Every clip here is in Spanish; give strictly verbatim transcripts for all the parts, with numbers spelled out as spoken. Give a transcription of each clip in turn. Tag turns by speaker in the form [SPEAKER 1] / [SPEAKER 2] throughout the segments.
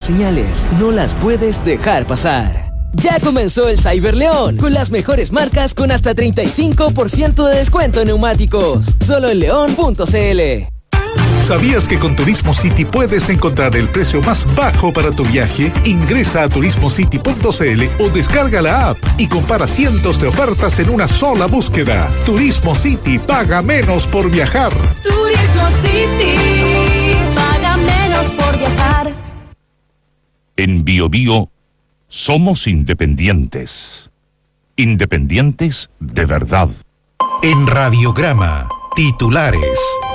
[SPEAKER 1] señales, no las puedes dejar pasar. Ya comenzó el Cyber León, con las mejores marcas con hasta treinta y cinco por ciento de descuento en neumáticos. Solo en león punto c l.
[SPEAKER 2] ¿Sabías que con Turismo City puedes encontrar el precio más bajo para tu viaje? Ingresa a turismo city punto c l o descarga la app y compara cientos de ofertas en una sola búsqueda. Turismo City, paga menos por viajar.
[SPEAKER 3] Turismo City, paga menos por viajar.
[SPEAKER 4] En Bio Bio somos independientes. Independientes de verdad.
[SPEAKER 2] En Radiograma, titulares.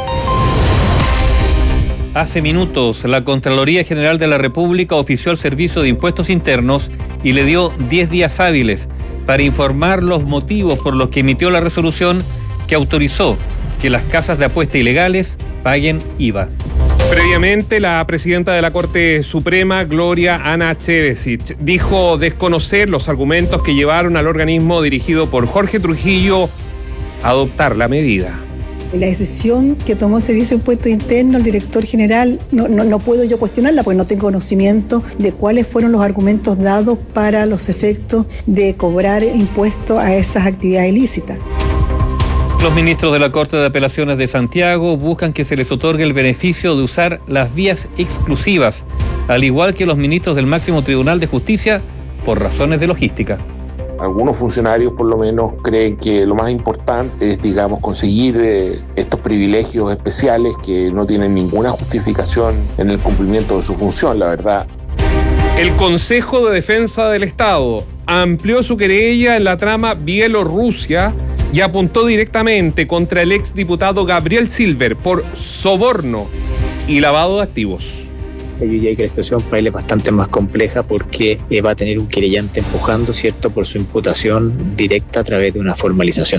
[SPEAKER 5] Hace minutos, la Contraloría General de la República ofició al Servicio de Impuestos Internos y le dio diez días hábiles para informar los motivos por los que emitió la resolución que autorizó que las casas de apuesta ilegales paguen I V A.
[SPEAKER 6] Previamente, la presidenta de la Corte Suprema, Gloria Ana Chevesic, dijo desconocer los argumentos que llevaron al organismo dirigido por Jorge Trujillo a adoptar la medida.
[SPEAKER 7] La decisión que tomó el Servicio de Impuestos Internos, el director general, no, no, no puedo yo cuestionarla porque no tengo conocimiento de cuáles fueron los argumentos dados para los efectos de cobrar impuestos a esas actividades ilícitas.
[SPEAKER 5] Los ministros de la Corte de Apelaciones de Santiago buscan que se les otorgue el beneficio de usar las vías exclusivas, al igual que los ministros del máximo Tribunal de Justicia, por razones de logística.
[SPEAKER 8] Algunos funcionarios por lo menos creen que lo más importante es, digamos, conseguir eh, estos privilegios especiales que no tienen ninguna justificación en el cumplimiento de su función, la verdad.
[SPEAKER 6] El Consejo de Defensa del Estado amplió su querella en la trama Bielorrusia y apuntó directamente contra el exdiputado Gabriel Silver por soborno y lavado de activos.
[SPEAKER 9] Yo diría que la situación para él es bastante más compleja porque eh, va a tener un querellante empujando, ¿cierto?, por su imputación directa a través de una formalización.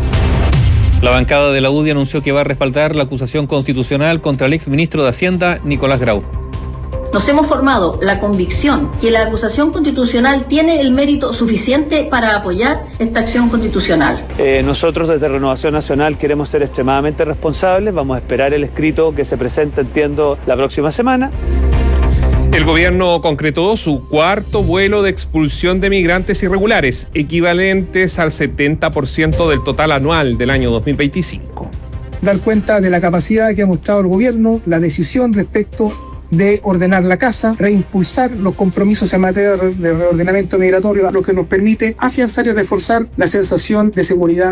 [SPEAKER 5] La bancada de la U D I anunció que va a respaldar la acusación constitucional contra el exministro de Hacienda, Nicolás Grau.
[SPEAKER 10] Nos hemos formado la convicción que la acusación constitucional tiene el mérito suficiente para apoyar esta acción constitucional.
[SPEAKER 11] Eh, nosotros desde Renovación Nacional queremos ser extremadamente responsables, vamos a esperar el escrito que se presenta, entiendo, la próxima semana.
[SPEAKER 6] El gobierno concretó su cuarto vuelo de expulsión de migrantes irregulares, equivalentes al setenta por ciento del total anual del año dos mil veinticinco.
[SPEAKER 12] Dar cuenta de la capacidad que ha mostrado el gobierno, la decisión respecto de ordenar la casa, reimpulsar los compromisos en materia de reordenamiento migratorio, lo que nos permite afianzar y reforzar la sensación de seguridad.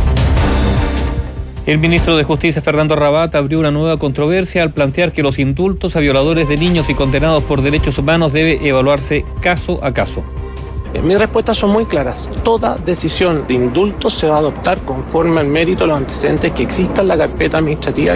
[SPEAKER 5] El ministro de Justicia, Fernando Rabat, abrió una nueva controversia al plantear que los indultos a violadores de niños y condenados por derechos humanos debe evaluarse caso a caso.
[SPEAKER 13] Mis respuestas son muy claras. Toda decisión de indulto se va a adoptar conforme al mérito de los antecedentes que exista en la carpeta administrativa.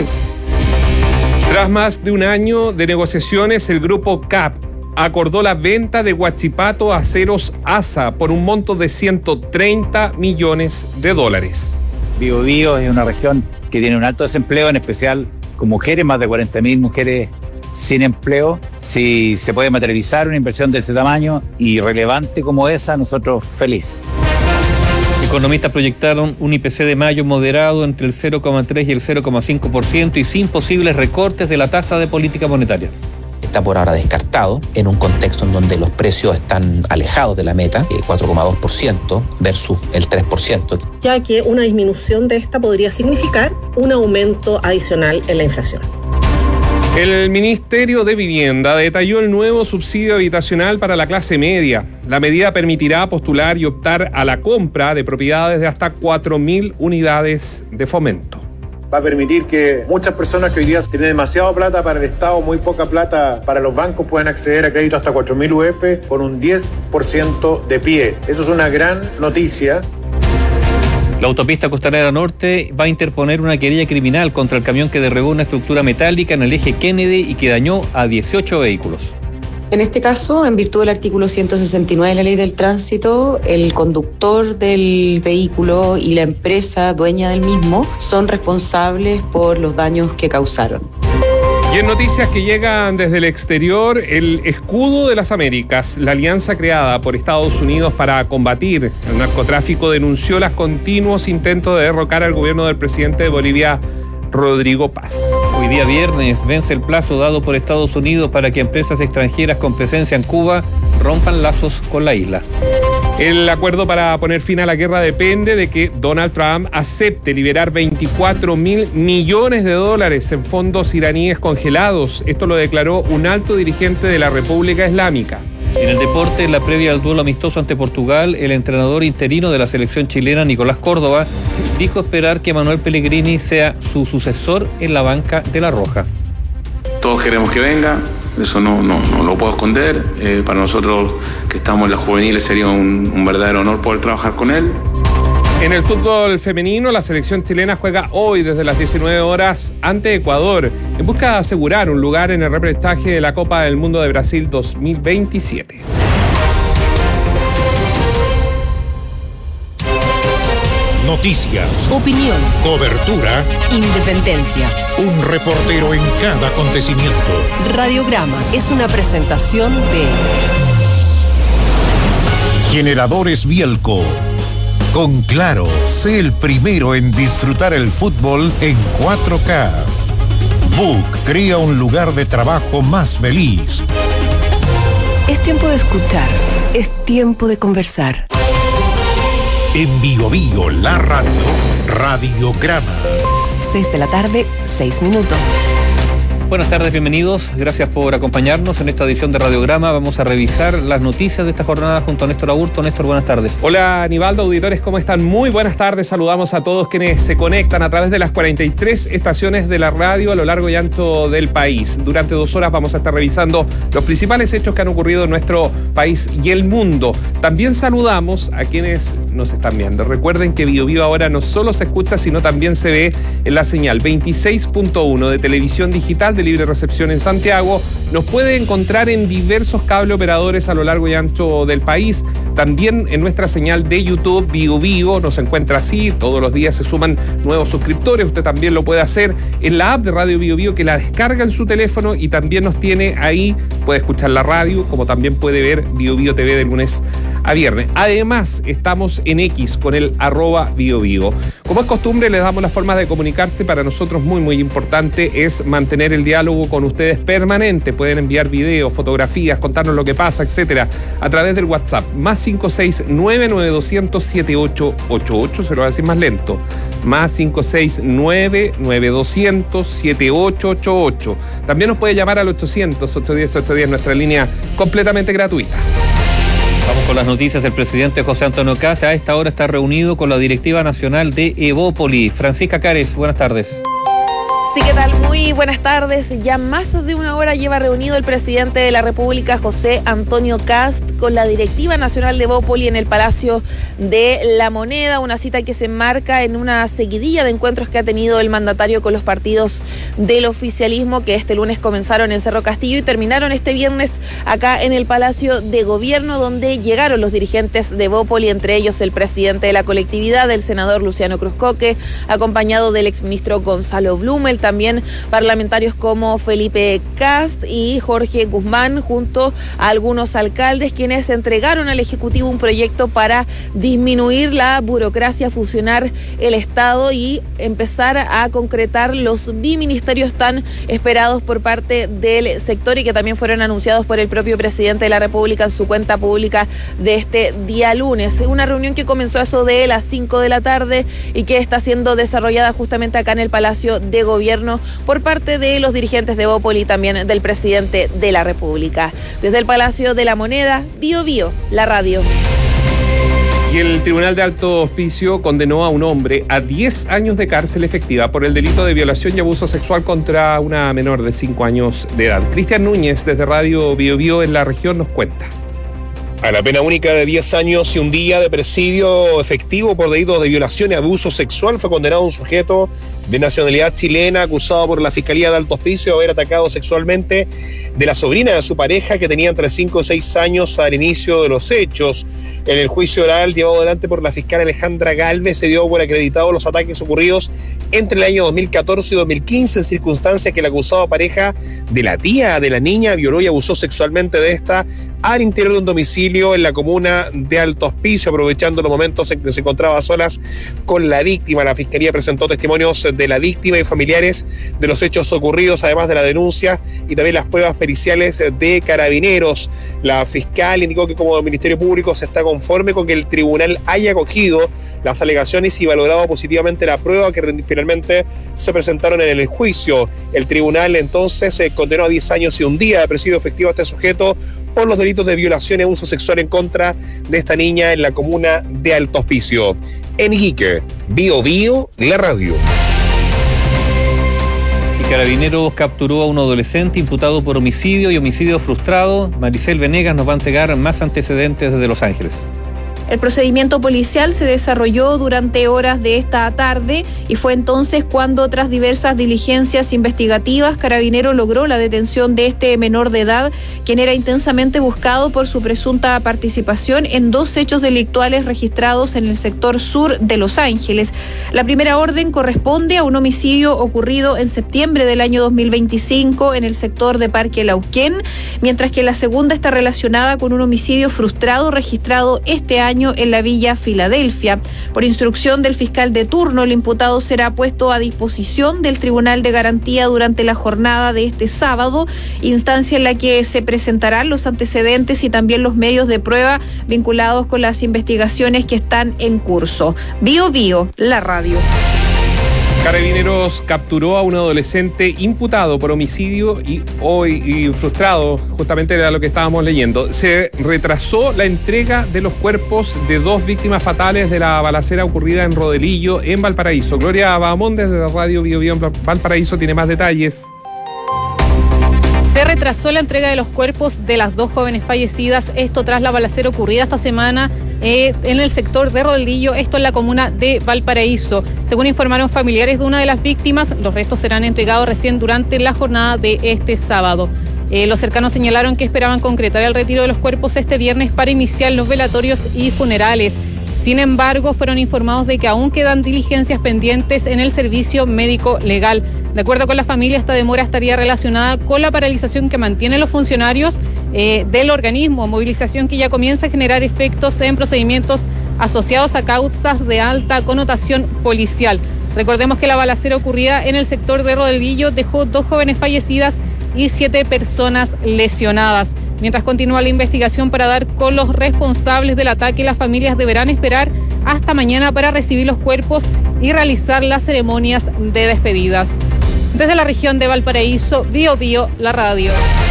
[SPEAKER 6] Tras más de un año de negociaciones, el grupo C A P acordó la venta de Huachipato a Aceros A S A por un monto de ciento treinta millones de dólares.
[SPEAKER 14] Bio Bio es una región que tiene un alto desempleo, en especial con mujeres, más de cuarenta mil mujeres sin empleo. Si se puede materializar una inversión de ese tamaño y relevante como esa, nosotros feliz.
[SPEAKER 5] Economistas proyectaron un I P C de mayo moderado entre el cero coma tres y el cero coma cinco por ciento y sin posibles recortes de la tasa de política monetaria.
[SPEAKER 15] Está por ahora descartado en un contexto en donde los precios están alejados de la meta, el cuatro coma dos por ciento versus el tres por ciento.
[SPEAKER 16] Ya que una disminución de esta podría significar un aumento adicional en la inflación.
[SPEAKER 6] El Ministerio de Vivienda detalló el nuevo subsidio habitacional para la clase media. La medida permitirá postular y optar a la compra de propiedades de hasta cuatro mil unidades de fomento.
[SPEAKER 17] Va a permitir que muchas personas que hoy día tienen demasiada plata para el Estado, muy poca plata para los bancos, puedan acceder a crédito hasta cuatro mil U F con un diez por ciento de pie. Eso es una gran noticia.
[SPEAKER 5] La autopista Costanera Norte va a interponer una querella criminal contra el camión que derribó una estructura metálica en el eje Kennedy y que dañó a dieciocho vehículos.
[SPEAKER 18] En este caso, en virtud del artículo ciento sesenta y nueve de la Ley del Tránsito, el conductor del vehículo y la empresa dueña del mismo son responsables por los daños que causaron.
[SPEAKER 6] Y en noticias que llegan desde el exterior, el Escudo de las Américas, la alianza creada por Estados Unidos para combatir el narcotráfico, denunció los continuos intentos de derrocar al gobierno del presidente de Bolivia, Rodrigo Paz. Hoy
[SPEAKER 5] Hoy día viernes vence el plazo dado por Estados Unidos para que empresas extranjeras con presencia en Cuba rompan lazos con la isla.
[SPEAKER 6] El acuerdo para poner fin a la guerra depende de que Donald Trump acepte liberar veinticuatro mil millones de dólares en fondos iraníes congelados. Esto lo declaró un alto dirigente de la República Islámica.
[SPEAKER 5] En el deporte, en la previa al duelo amistoso ante Portugal, el entrenador interino de la selección chilena, Nicolás Córdoba, dijo esperar que Manuel Pellegrini sea su sucesor en la banca de La Roja.
[SPEAKER 19] Todos queremos que venga, eso no, no, no lo puedo esconder. Eh, para nosotros que estamos en las juveniles sería un, un verdadero honor poder trabajar con él.
[SPEAKER 6] En el fútbol femenino, la selección chilena juega hoy desde las diecinueve horas ante Ecuador en busca de asegurar un lugar en el repechaje de la Copa del Mundo de Brasil dos mil veintisiete.
[SPEAKER 2] Noticias,
[SPEAKER 20] opinión,
[SPEAKER 2] cobertura,
[SPEAKER 20] independencia.
[SPEAKER 2] Un reportero en cada acontecimiento.
[SPEAKER 20] Radiograma es una presentación de
[SPEAKER 2] Generadores Bielco. Con Claro, sé el primero en disfrutar el fútbol en cuatro K. Book crea un lugar de trabajo más feliz.
[SPEAKER 20] Es tiempo de escuchar, es tiempo de conversar.
[SPEAKER 2] En Bio Bio, la radio, Radiograma.
[SPEAKER 20] seis de la tarde, seis minutos.
[SPEAKER 5] Buenas tardes, bienvenidos. Gracias por acompañarnos en esta edición de Radiograma. Vamos a revisar las noticias de esta jornada junto a Néstor Aburto. Néstor, buenas tardes.
[SPEAKER 6] Hola, Aníbaldo, auditores, ¿cómo están? Muy buenas tardes. Saludamos a todos quienes se conectan a través de las cuarenta y tres estaciones de la radio a lo largo y ancho del país. Durante dos horas vamos a estar revisando los principales hechos que han ocurrido en nuestro país y el mundo. También saludamos a quienes nos están viendo. Recuerden que Bio Bio ahora no solo se escucha, sino también se ve en la señal veintiséis punto uno de televisión digital de libre recepción en Santiago. Nos puede encontrar en diversos cable operadores a lo largo y ancho del país. También en nuestra señal de YouTube, Bio Bio, nos encuentra así. Todos los días se suman nuevos suscriptores. Usted también lo puede hacer en la app de Radio Bio Bio, que la descarga en su teléfono y también nos tiene ahí. Puede escuchar la radio, como también puede ver Bio Bio T V de lunes a viernes. Además, estamos en X con el arroba Bio Bio. Como es costumbre, les damos las formas de comunicarse. Para nosotros muy, muy importante es mantener el diálogo con ustedes permanente. Pueden enviar videos, fotografías, contarnos lo que pasa, etcétera, a través del WhatsApp, más cinco seis nueve nueve dos cero cero siete ocho ocho ocho, se lo voy a decir más lento, más cinco seis nueve nueve dos cero cero siete ocho ocho ocho. También nos puede llamar al ochocientos, ochocientos diez, ochocientos diez, nuestra línea completamente gratuita.
[SPEAKER 5] Vamos con las noticias. El presidente José Antonio Kast a esta hora está reunido con la directiva nacional de Evópoli. Francisca Cares, buenas tardes.
[SPEAKER 21] Sí, ¿qué tal? Muy buenas tardes. Ya más de una hora lleva reunido el presidente de la República, José Antonio Kast, con la directiva nacional de Evópoli en el Palacio de la Moneda, una cita que se enmarca en una seguidilla de encuentros que ha tenido el mandatario con los partidos del oficialismo, que este lunes comenzaron en Cerro Castillo y terminaron este viernes acá en el Palacio de Gobierno, donde llegaron los dirigentes de Evópoli, entre ellos el presidente de la colectividad, el senador Luciano Cruzcoque, acompañado del exministro Gonzalo Blumel, también parlamentarios como Felipe Kast y Jorge Guzmán, junto a algunos alcaldes, quienes entregaron al Ejecutivo un proyecto para disminuir la burocracia, fusionar el Estado y empezar a concretar los biministerios tan esperados por parte del sector y que también fueron anunciados por el propio presidente de la República en su cuenta pública de este día lunes. Una reunión que comenzó a eso de las cinco de la tarde y que está siendo desarrollada justamente acá en el Palacio de Gobierno por parte de los dirigentes de Evópoli y también del presidente de la República. Desde el Palacio de la Moneda, Bio Bio, la radio.
[SPEAKER 6] Y el Tribunal de Alto Hospicio condenó a un hombre a diez años de cárcel efectiva por el delito de violación y abuso sexual contra una menor de cinco años de edad. Cristian Núñez, desde Radio Bio Bio en la región, nos cuenta.
[SPEAKER 22] A la pena única de diez años y un día de presidio efectivo por delitos de violación y abuso sexual fue condenado un sujeto de nacionalidad chilena acusado por la Fiscalía de Alto Hospicio de haber atacado sexualmente de la sobrina de su pareja, que tenía entre cinco y seis años al inicio de los hechos. En el juicio oral llevado adelante por la fiscal Alejandra Galvez, se dio por acreditados los ataques ocurridos entre el año dos mil catorce y dos mil quince en circunstancias que la acusada pareja de la tía de la niña violó y abusó sexualmente de esta al interior de un domicilio domicilio en la comuna de Alto Hospicio, aprovechando los momentos en que se encontraba a solas con la víctima. La Fiscalía presentó testimonios de la víctima y familiares de los hechos ocurridos, además de la denuncia y también las pruebas periciales de Carabineros. La fiscal indicó que como Ministerio Público se está conforme con que el tribunal haya acogido las alegaciones y valorado positivamente la prueba que finalmente se presentaron en el juicio. El tribunal entonces se condenó a diez años y un día de presidio efectivo a este sujeto por los delitos de violación y abuso sexual en contra de esta niña en la comuna de Alto Hospicio. En Iquique, Bio Bio, la radio.
[SPEAKER 5] Y Carabineros capturó a un adolescente imputado por homicidio y homicidio frustrado. Maricel Venegas nos va a entregar más antecedentes desde Los Ángeles.
[SPEAKER 1] El procedimiento policial se desarrolló durante horas de esta tarde y fue entonces cuando, tras diversas diligencias investigativas, Carabineros logró la detención de este menor de edad, quien era intensamente buscado por su presunta participación en dos hechos delictuales registrados en el sector sur de Los Ángeles. La primera orden corresponde a un homicidio ocurrido en septiembre del año dos mil veinticinco en el sector de Parque Lauquén, mientras que la segunda está relacionada con un homicidio frustrado registrado este año en la Villa Filadelfia. Por instrucción del fiscal de turno, el imputado será puesto a disposición del Tribunal de Garantía durante la jornada de este sábado, instancia en la que se presentarán los antecedentes y también los medios de prueba vinculados con las investigaciones que están en curso. Bio Bio, la radio.
[SPEAKER 6] Carabineros capturó a un adolescente imputado por homicidio y hoy y frustrado, justamente era lo que estábamos leyendo. Se retrasó la entrega de los cuerpos de dos víctimas fatales de la balacera ocurrida en Rodelillo, en Valparaíso. Gloria Bahamón, desde la radio Bio Bio en Valparaíso, tiene más detalles.
[SPEAKER 3] Se retrasó la entrega de los cuerpos de las dos jóvenes fallecidas, esto tras la balacera ocurrida esta semana eh, en el sector de Rodelillo, esto en la comuna de Valparaíso. Según informaron familiares de una de las víctimas, los restos serán entregados recién durante la jornada de este sábado. Eh, los cercanos señalaron que esperaban concretar el retiro de los cuerpos este viernes para iniciar los velatorios y funerales. Sin embargo, fueron informados de que aún quedan diligencias pendientes en el servicio médico legal. De acuerdo con la familia, esta demora estaría relacionada con la paralización que mantienen los funcionarios eh, del organismo, movilización que ya comienza a generar efectos en procedimientos asociados a causas de alta connotación policial. Recordemos que la balacera ocurrida en el sector de Rodelillo dejó dos jóvenes fallecidas y siete personas lesionadas. Mientras continúa la investigación para dar con los responsables del ataque, las familias deberán esperar hasta mañana para recibir los cuerpos y realizar las ceremonias de despedidas. Desde la región de Valparaíso, Bio Bio, la radio.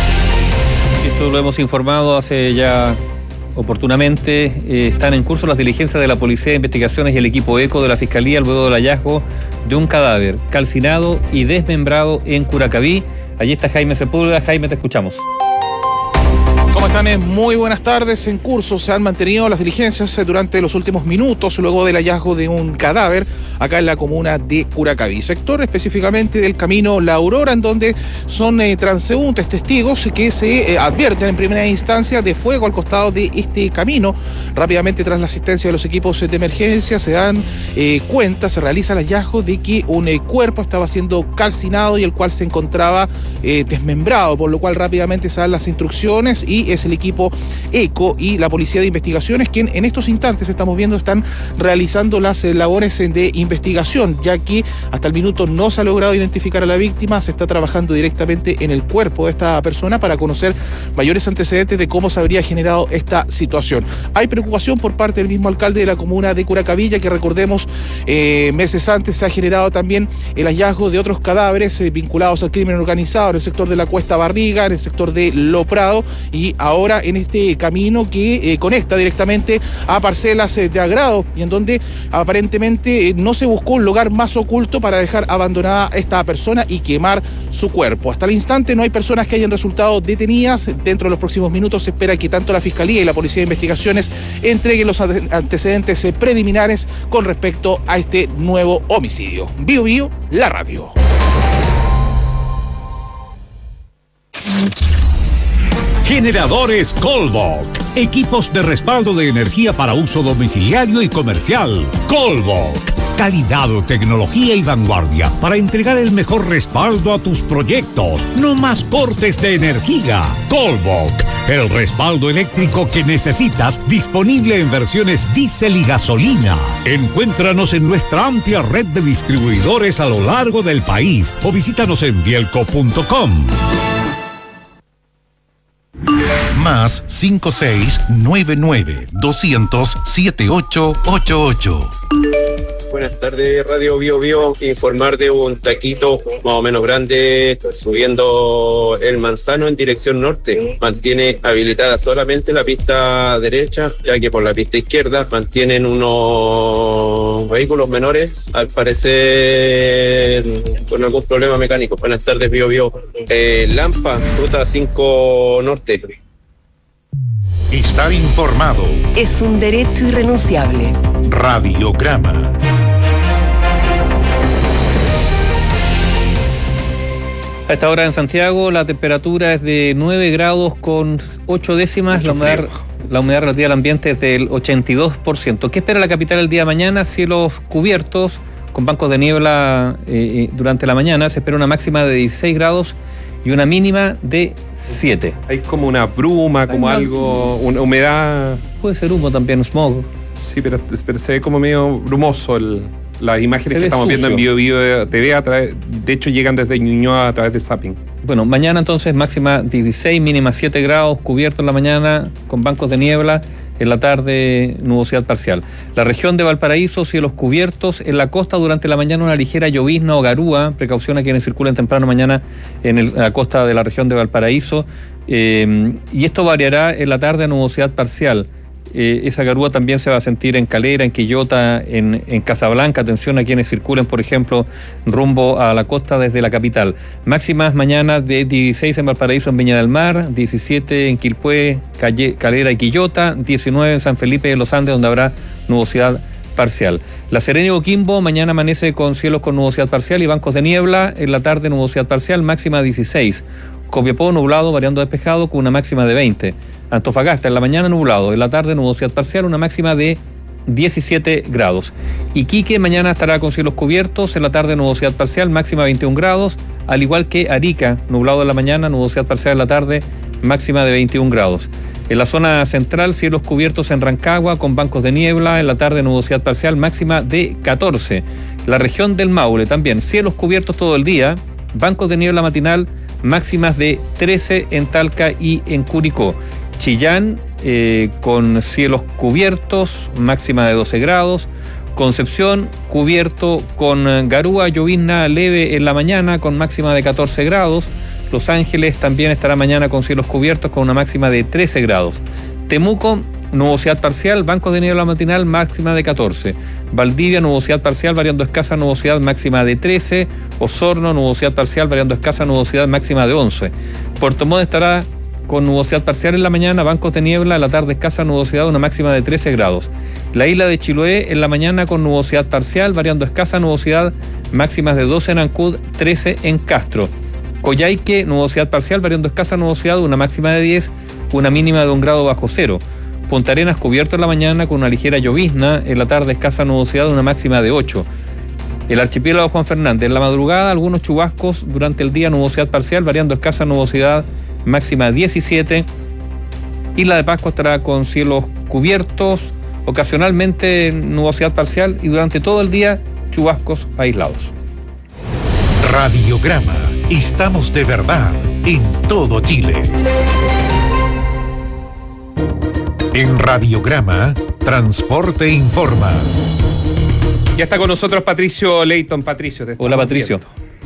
[SPEAKER 5] Esto lo hemos informado hace ya oportunamente. Eh, están en curso las diligencias de la Policía de Investigaciones y el equipo ECO de la Fiscalía luego del hallazgo de un cadáver calcinado y desmembrado en Curacaví. Allí está Jaime Sepúlveda. Jaime, te escuchamos.
[SPEAKER 23] ¿Cómo están? Muy buenas tardes. En curso se han mantenido las diligencias durante los últimos minutos luego del hallazgo de un cadáver acá en la comuna de Curacaví, sector específicamente del camino La Aurora, en donde son eh, transeúntes, testigos que se eh, advierten en primera instancia de fuego al costado de este camino. Rápidamente, tras la asistencia de los equipos de emergencia, se dan eh, cuenta, se realiza el hallazgo de que un eh, cuerpo estaba siendo calcinado y el cual se encontraba eh, desmembrado, por lo cual rápidamente se dan las instrucciones y es el equipo ECO y la Policía de Investigaciones quien en estos instantes estamos viendo están realizando las eh, labores de investigación, ya que hasta el minuto no se ha logrado identificar a la víctima. Se está trabajando directamente en el cuerpo de esta persona para conocer mayores antecedentes de cómo se habría generado esta situación. Hay preocupación por parte del mismo alcalde de la comuna de Curacaví, ya que recordemos eh, meses antes se ha generado también el hallazgo de otros cadáveres eh, vinculados al crimen organizado en el sector de la Cuesta Barriga, en el sector de Lo Prado y ahora en este camino que eh, conecta directamente a parcelas eh, de agrado y en donde aparentemente eh, no se buscó un lugar más oculto para dejar abandonada a esta persona y quemar su cuerpo. Hasta el instante no hay personas que hayan resultado detenidas. Dentro de los próximos minutos se espera que tanto la Fiscalía y la Policía de Investigaciones entreguen los antecedentes eh, preliminares con respecto a este nuevo homicidio. Bio Bio, la radio.
[SPEAKER 2] Generadores Colvolk. Equipos de respaldo de energía para uso domiciliario y comercial. Colvolk.
[SPEAKER 4] Calidad, tecnología y vanguardia para entregar el mejor respaldo a tus proyectos. No más cortes de energía. Colbok, el respaldo eléctrico que necesitas, disponible en versiones diésel y gasolina. Encuéntranos en nuestra amplia red de distribuidores a lo largo del país o visítanos en bielco punto com.
[SPEAKER 7] Más cinco seis nueve nueve doscientos siete ocho ocho ocho.
[SPEAKER 8] Buenas tardes, Radio Bio Bio. Informar de un taquito más o menos grande subiendo el Manzano en dirección norte. Mantiene habilitada solamente la pista derecha, ya que por la pista izquierda mantienen unos vehículos menores, al parecer con algún problema mecánico. Buenas tardes, Bio Bio. Eh, Lampa, ruta cinco norte.
[SPEAKER 7] Estar informado
[SPEAKER 20] es un derecho irrenunciable.
[SPEAKER 7] Radiograma.
[SPEAKER 5] A esta hora en Santiago la temperatura es de nueve grados con ocho décimas, la humedad, la humedad relativa del ambiente es del ochenta y dos por ciento. ¿Qué espera la capital el día de mañana? Cielos cubiertos, con bancos de niebla eh, durante la mañana. Se espera una máxima de dieciséis grados y una mínima de siete.
[SPEAKER 6] Hay como una bruma, como Hay algo, una humedad.
[SPEAKER 5] Puede ser humo también, smog.
[SPEAKER 6] Sí, pero, pero se ve como medio brumoso el... Las imágenes
[SPEAKER 5] Se
[SPEAKER 6] que estamos
[SPEAKER 5] sucio.
[SPEAKER 6] viendo en Bio Bio T V, a través, de hecho llegan desde Ñuñoa a través de Zapping.
[SPEAKER 5] Bueno, mañana entonces máxima dieciséis, mínima siete grados, cubierto en la mañana con bancos de niebla, en la tarde nubosidad parcial. La región de Valparaíso, cielos cubiertos, en la costa durante la mañana una ligera llovizna o garúa, precaución a quienes circulen temprano mañana en, el, en la costa de la región de Valparaíso, eh, y esto variará en la tarde a nubosidad parcial. Eh, esa garúa también se va a sentir en Calera, en Quillota, en, en Casablanca. Atención a quienes circulen, por ejemplo, rumbo a la costa desde la capital. Máximas mañana de dieciséis en Valparaíso, en Viña del Mar, diecisiete en Quilpué, Calle, Calera y Quillota, diecinueve en San Felipe de los Andes, donde habrá nubosidad parcial. La Serena y Coquimbo, mañana amanece con cielos con nubosidad parcial y bancos de niebla, en la tarde nubosidad parcial, máxima dieciséis. Copiapó nublado, variando despejado, con una máxima de veinte. Antofagasta en la mañana nublado, en la tarde nubosidad parcial, una máxima de diecisiete grados. Iquique mañana estará con cielos cubiertos, en la tarde nubosidad parcial, máxima veintiún grados, al igual que Arica, nublado en la mañana, nubosidad parcial en la tarde, máxima de veintiún grados. En la zona central, cielos cubiertos en Rancagua, con bancos de niebla, en la tarde nubosidad parcial, máxima de catorce. La región del Maule también, cielos cubiertos todo el día, bancos de niebla matinal, máximas de trece en Talca y en Curicó. Chillán, eh, con cielos cubiertos, máxima de doce grados. Concepción, cubierto con eh, garúa, llovizna leve en la mañana, con máxima de catorce grados. Los Ángeles también estará mañana con cielos cubiertos, con una máxima de trece grados. Temuco, nubosidad parcial, bancos de niebla matinal, máxima de catorce. Valdivia, nubosidad parcial, variando escasa, nubosidad máxima de trece. Osorno, nubosidad parcial, variando escasa, nubosidad máxima de once. Puerto Montt estará con nubosidad parcial en la mañana, bancos de niebla, en la tarde escasa nubosidad, una máxima de trece grados. La isla de Chiloé en la mañana con nubosidad parcial, variando escasa nubosidad, máximas de doce en Ancud, trece en Castro. Coyhaique, nubosidad parcial, variando escasa nubosidad, una máxima de diez, una mínima de un grado bajo cero. Punta Arenas cubierto en la mañana con una ligera llovizna, en la tarde escasa nubosidad, una máxima de ocho. El archipiélago Juan Fernández, en la madrugada algunos chubascos, durante el día nubosidad parcial, variando escasa nubosidad, máxima diecisiete. Isla de Pascua estará con cielos cubiertos, ocasionalmente nubosidad parcial y durante todo el día chubascos aislados.
[SPEAKER 7] Radiograma. Estamos de verdad en todo Chile. En Radiograma, Transporte Informa.
[SPEAKER 6] Ya está con nosotros Patricio Leighton. Patricio.
[SPEAKER 5] Hola, Patricio.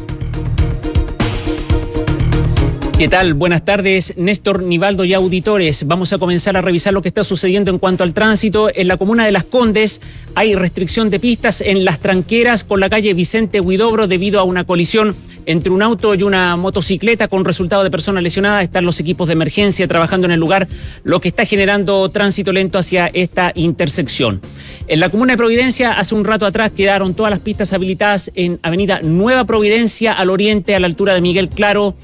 [SPEAKER 24] ¿Qué tal? Buenas tardes, Néstor, Nivaldo y auditores. Vamos a comenzar a revisar lo que está sucediendo en cuanto al tránsito. En la comuna de Las Condes hay restricción de pistas en Las Tranqueras con la calle Vicente Huidobro debido a una colisión entre un auto y una motocicleta con resultado de persona lesionada. Están los equipos de emergencia trabajando en el lugar, lo que está generando tránsito lento hacia esta intersección. En la comuna de Providencia, hace un rato atrás quedaron todas las pistas habilitadas en avenida Nueva Providencia al oriente, a la altura de Miguel Claro.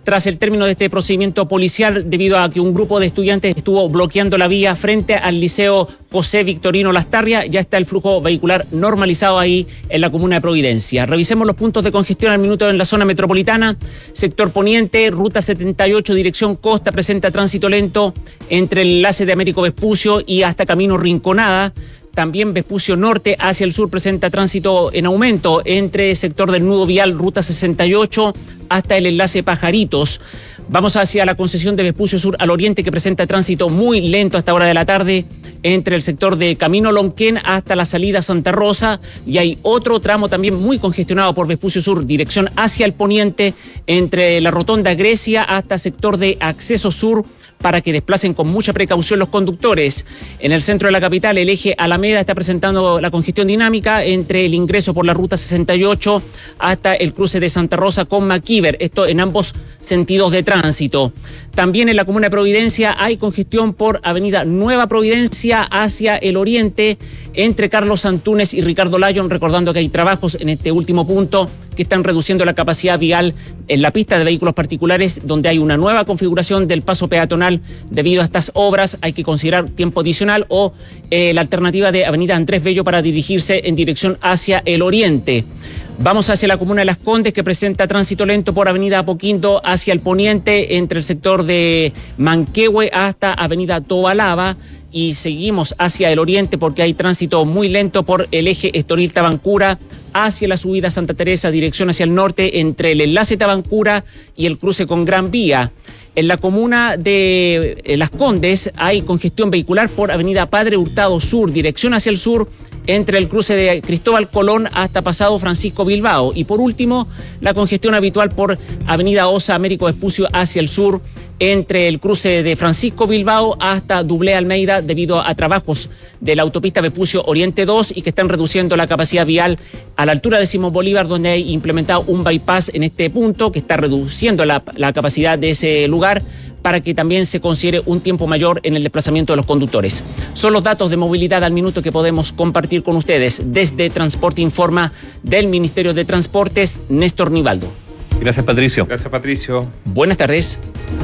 [SPEAKER 24] tras el término de este procedimiento policial debido a que un grupo de estudiantes estuvo bloqueando la vía frente al Liceo José Victorino Lastarria. Ya está el flujo vehicular normalizado ahí en la comuna de Providencia. Revisemos los puntos de congestión al minuto en la zona metropolitana. Sector Poniente, ruta setenta y ocho, dirección Costa, presenta tránsito lento entre el enlace de Américo Vespucio y hasta Camino Rinconada. También Vespucio Norte hacia el sur presenta tránsito en aumento entre sector del nudo vial ruta sesenta y ocho hasta el enlace Pajaritos. Vamos hacia la concesión de Vespucio Sur al oriente, que presenta tránsito muy lento a esta hora de la tarde entre el sector de Camino Lonquén hasta la salida Santa Rosa, y hay otro tramo también muy congestionado por Vespucio Sur, dirección hacia el poniente, entre la rotonda Grecia hasta sector de Acceso Sur, para que desplacen con mucha precaución los conductores. En el centro de la capital, el eje Alameda está presentando la congestión dinámica entre el ingreso por la ruta sesenta y ocho hasta el cruce de Santa Rosa con Maquíver, esto en ambos sentidos de tránsito. También en la comuna de Providencia hay congestión por avenida Nueva Providencia hacia el oriente, entre Carlos Antúnez y Ricardo Lyon, recordando que hay trabajos en este último punto que están reduciendo la capacidad vial en la pista de vehículos particulares, donde hay una nueva configuración del paso peatonal debido a estas obras. Hay que considerar tiempo adicional o eh, la alternativa de avenida Andrés Bello para dirigirse en dirección hacia el oriente. Vamos hacia la comuna de Las Condes, que presenta tránsito lento por avenida Apoquindo hacia el poniente, entre el sector de Manquehue hasta avenida Tobalaba. Y seguimos hacia el oriente porque hay tránsito muy lento por el eje Estoril Tabancura hacia la subida Santa Teresa, dirección hacia el norte, entre el enlace Tabancura y el cruce con Gran Vía. En la comuna de Las Condes hay congestión vehicular por avenida Padre Hurtado Sur, dirección hacia el sur, entre el cruce de Cristóbal Colón hasta pasado Francisco Bilbao. Y por último, la congestión habitual por avenida Osa Américo Vespucio hacia el sur, entre el cruce de Francisco Bilbao hasta Dublé Almeida, debido a trabajos de la autopista Vespucio Oriente dos y que están reduciendo la capacidad vial a la altura de Simón Bolívar, donde hay implementado un bypass en este punto que está reduciendo la, la capacidad de ese lugar, para que también se considere un tiempo mayor en el desplazamiento de los conductores. Son los datos de movilidad al minuto que podemos compartir con ustedes. Desde Transporte Informa del Ministerio de Transportes, Néstor Nivaldo.
[SPEAKER 5] Gracias, Patricio.
[SPEAKER 6] Gracias, Patricio.
[SPEAKER 24] Buenas tardes.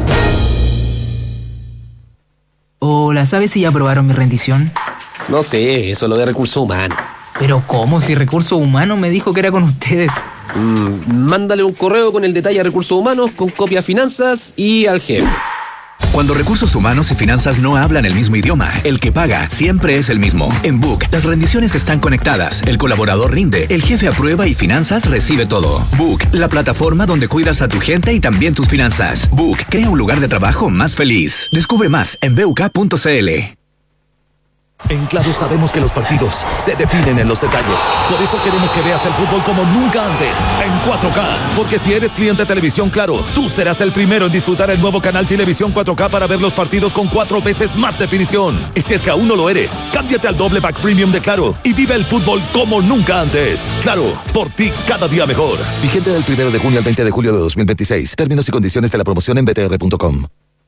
[SPEAKER 9] Hola, ¿sabes si ya aprobaron mi rendición?
[SPEAKER 10] No sé, eso es lo de recursos humanos.
[SPEAKER 9] ¿Pero cómo? Si Recursos Humanos me dijo que era con ustedes.
[SPEAKER 10] Mm, mándale un correo con el detalle a Recursos Humanos, con copia a Finanzas y al jefe.
[SPEAKER 11] Cuando Recursos Humanos y Finanzas no hablan el mismo idioma, el que paga siempre es el mismo. En Book, las rendiciones están conectadas, el colaborador rinde, el jefe aprueba y Finanzas recibe todo. Book, la plataforma donde cuidas a tu gente y también tus finanzas. Book, crea un lugar de trabajo más feliz. Descubre más en b u k punto c l.
[SPEAKER 12] En Claro sabemos que los partidos se definen en los detalles. Por eso queremos que veas el fútbol como nunca antes, en cuatro K. Porque si eres cliente de Televisión Claro, tú serás el primero en disfrutar el nuevo canal Televisión cuatro K para ver los partidos con cuatro veces más definición. Y si es que aún no lo eres, cámbiate al doble pack premium de Claro y vive el fútbol como nunca antes. Claro, por ti cada día mejor. Vigente del primero de junio al veinte de julio de dos mil veintiséis. Términos y condiciones de la promoción en b t r punto com.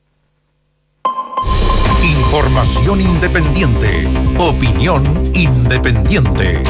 [SPEAKER 7] Información independiente. Opinión independiente.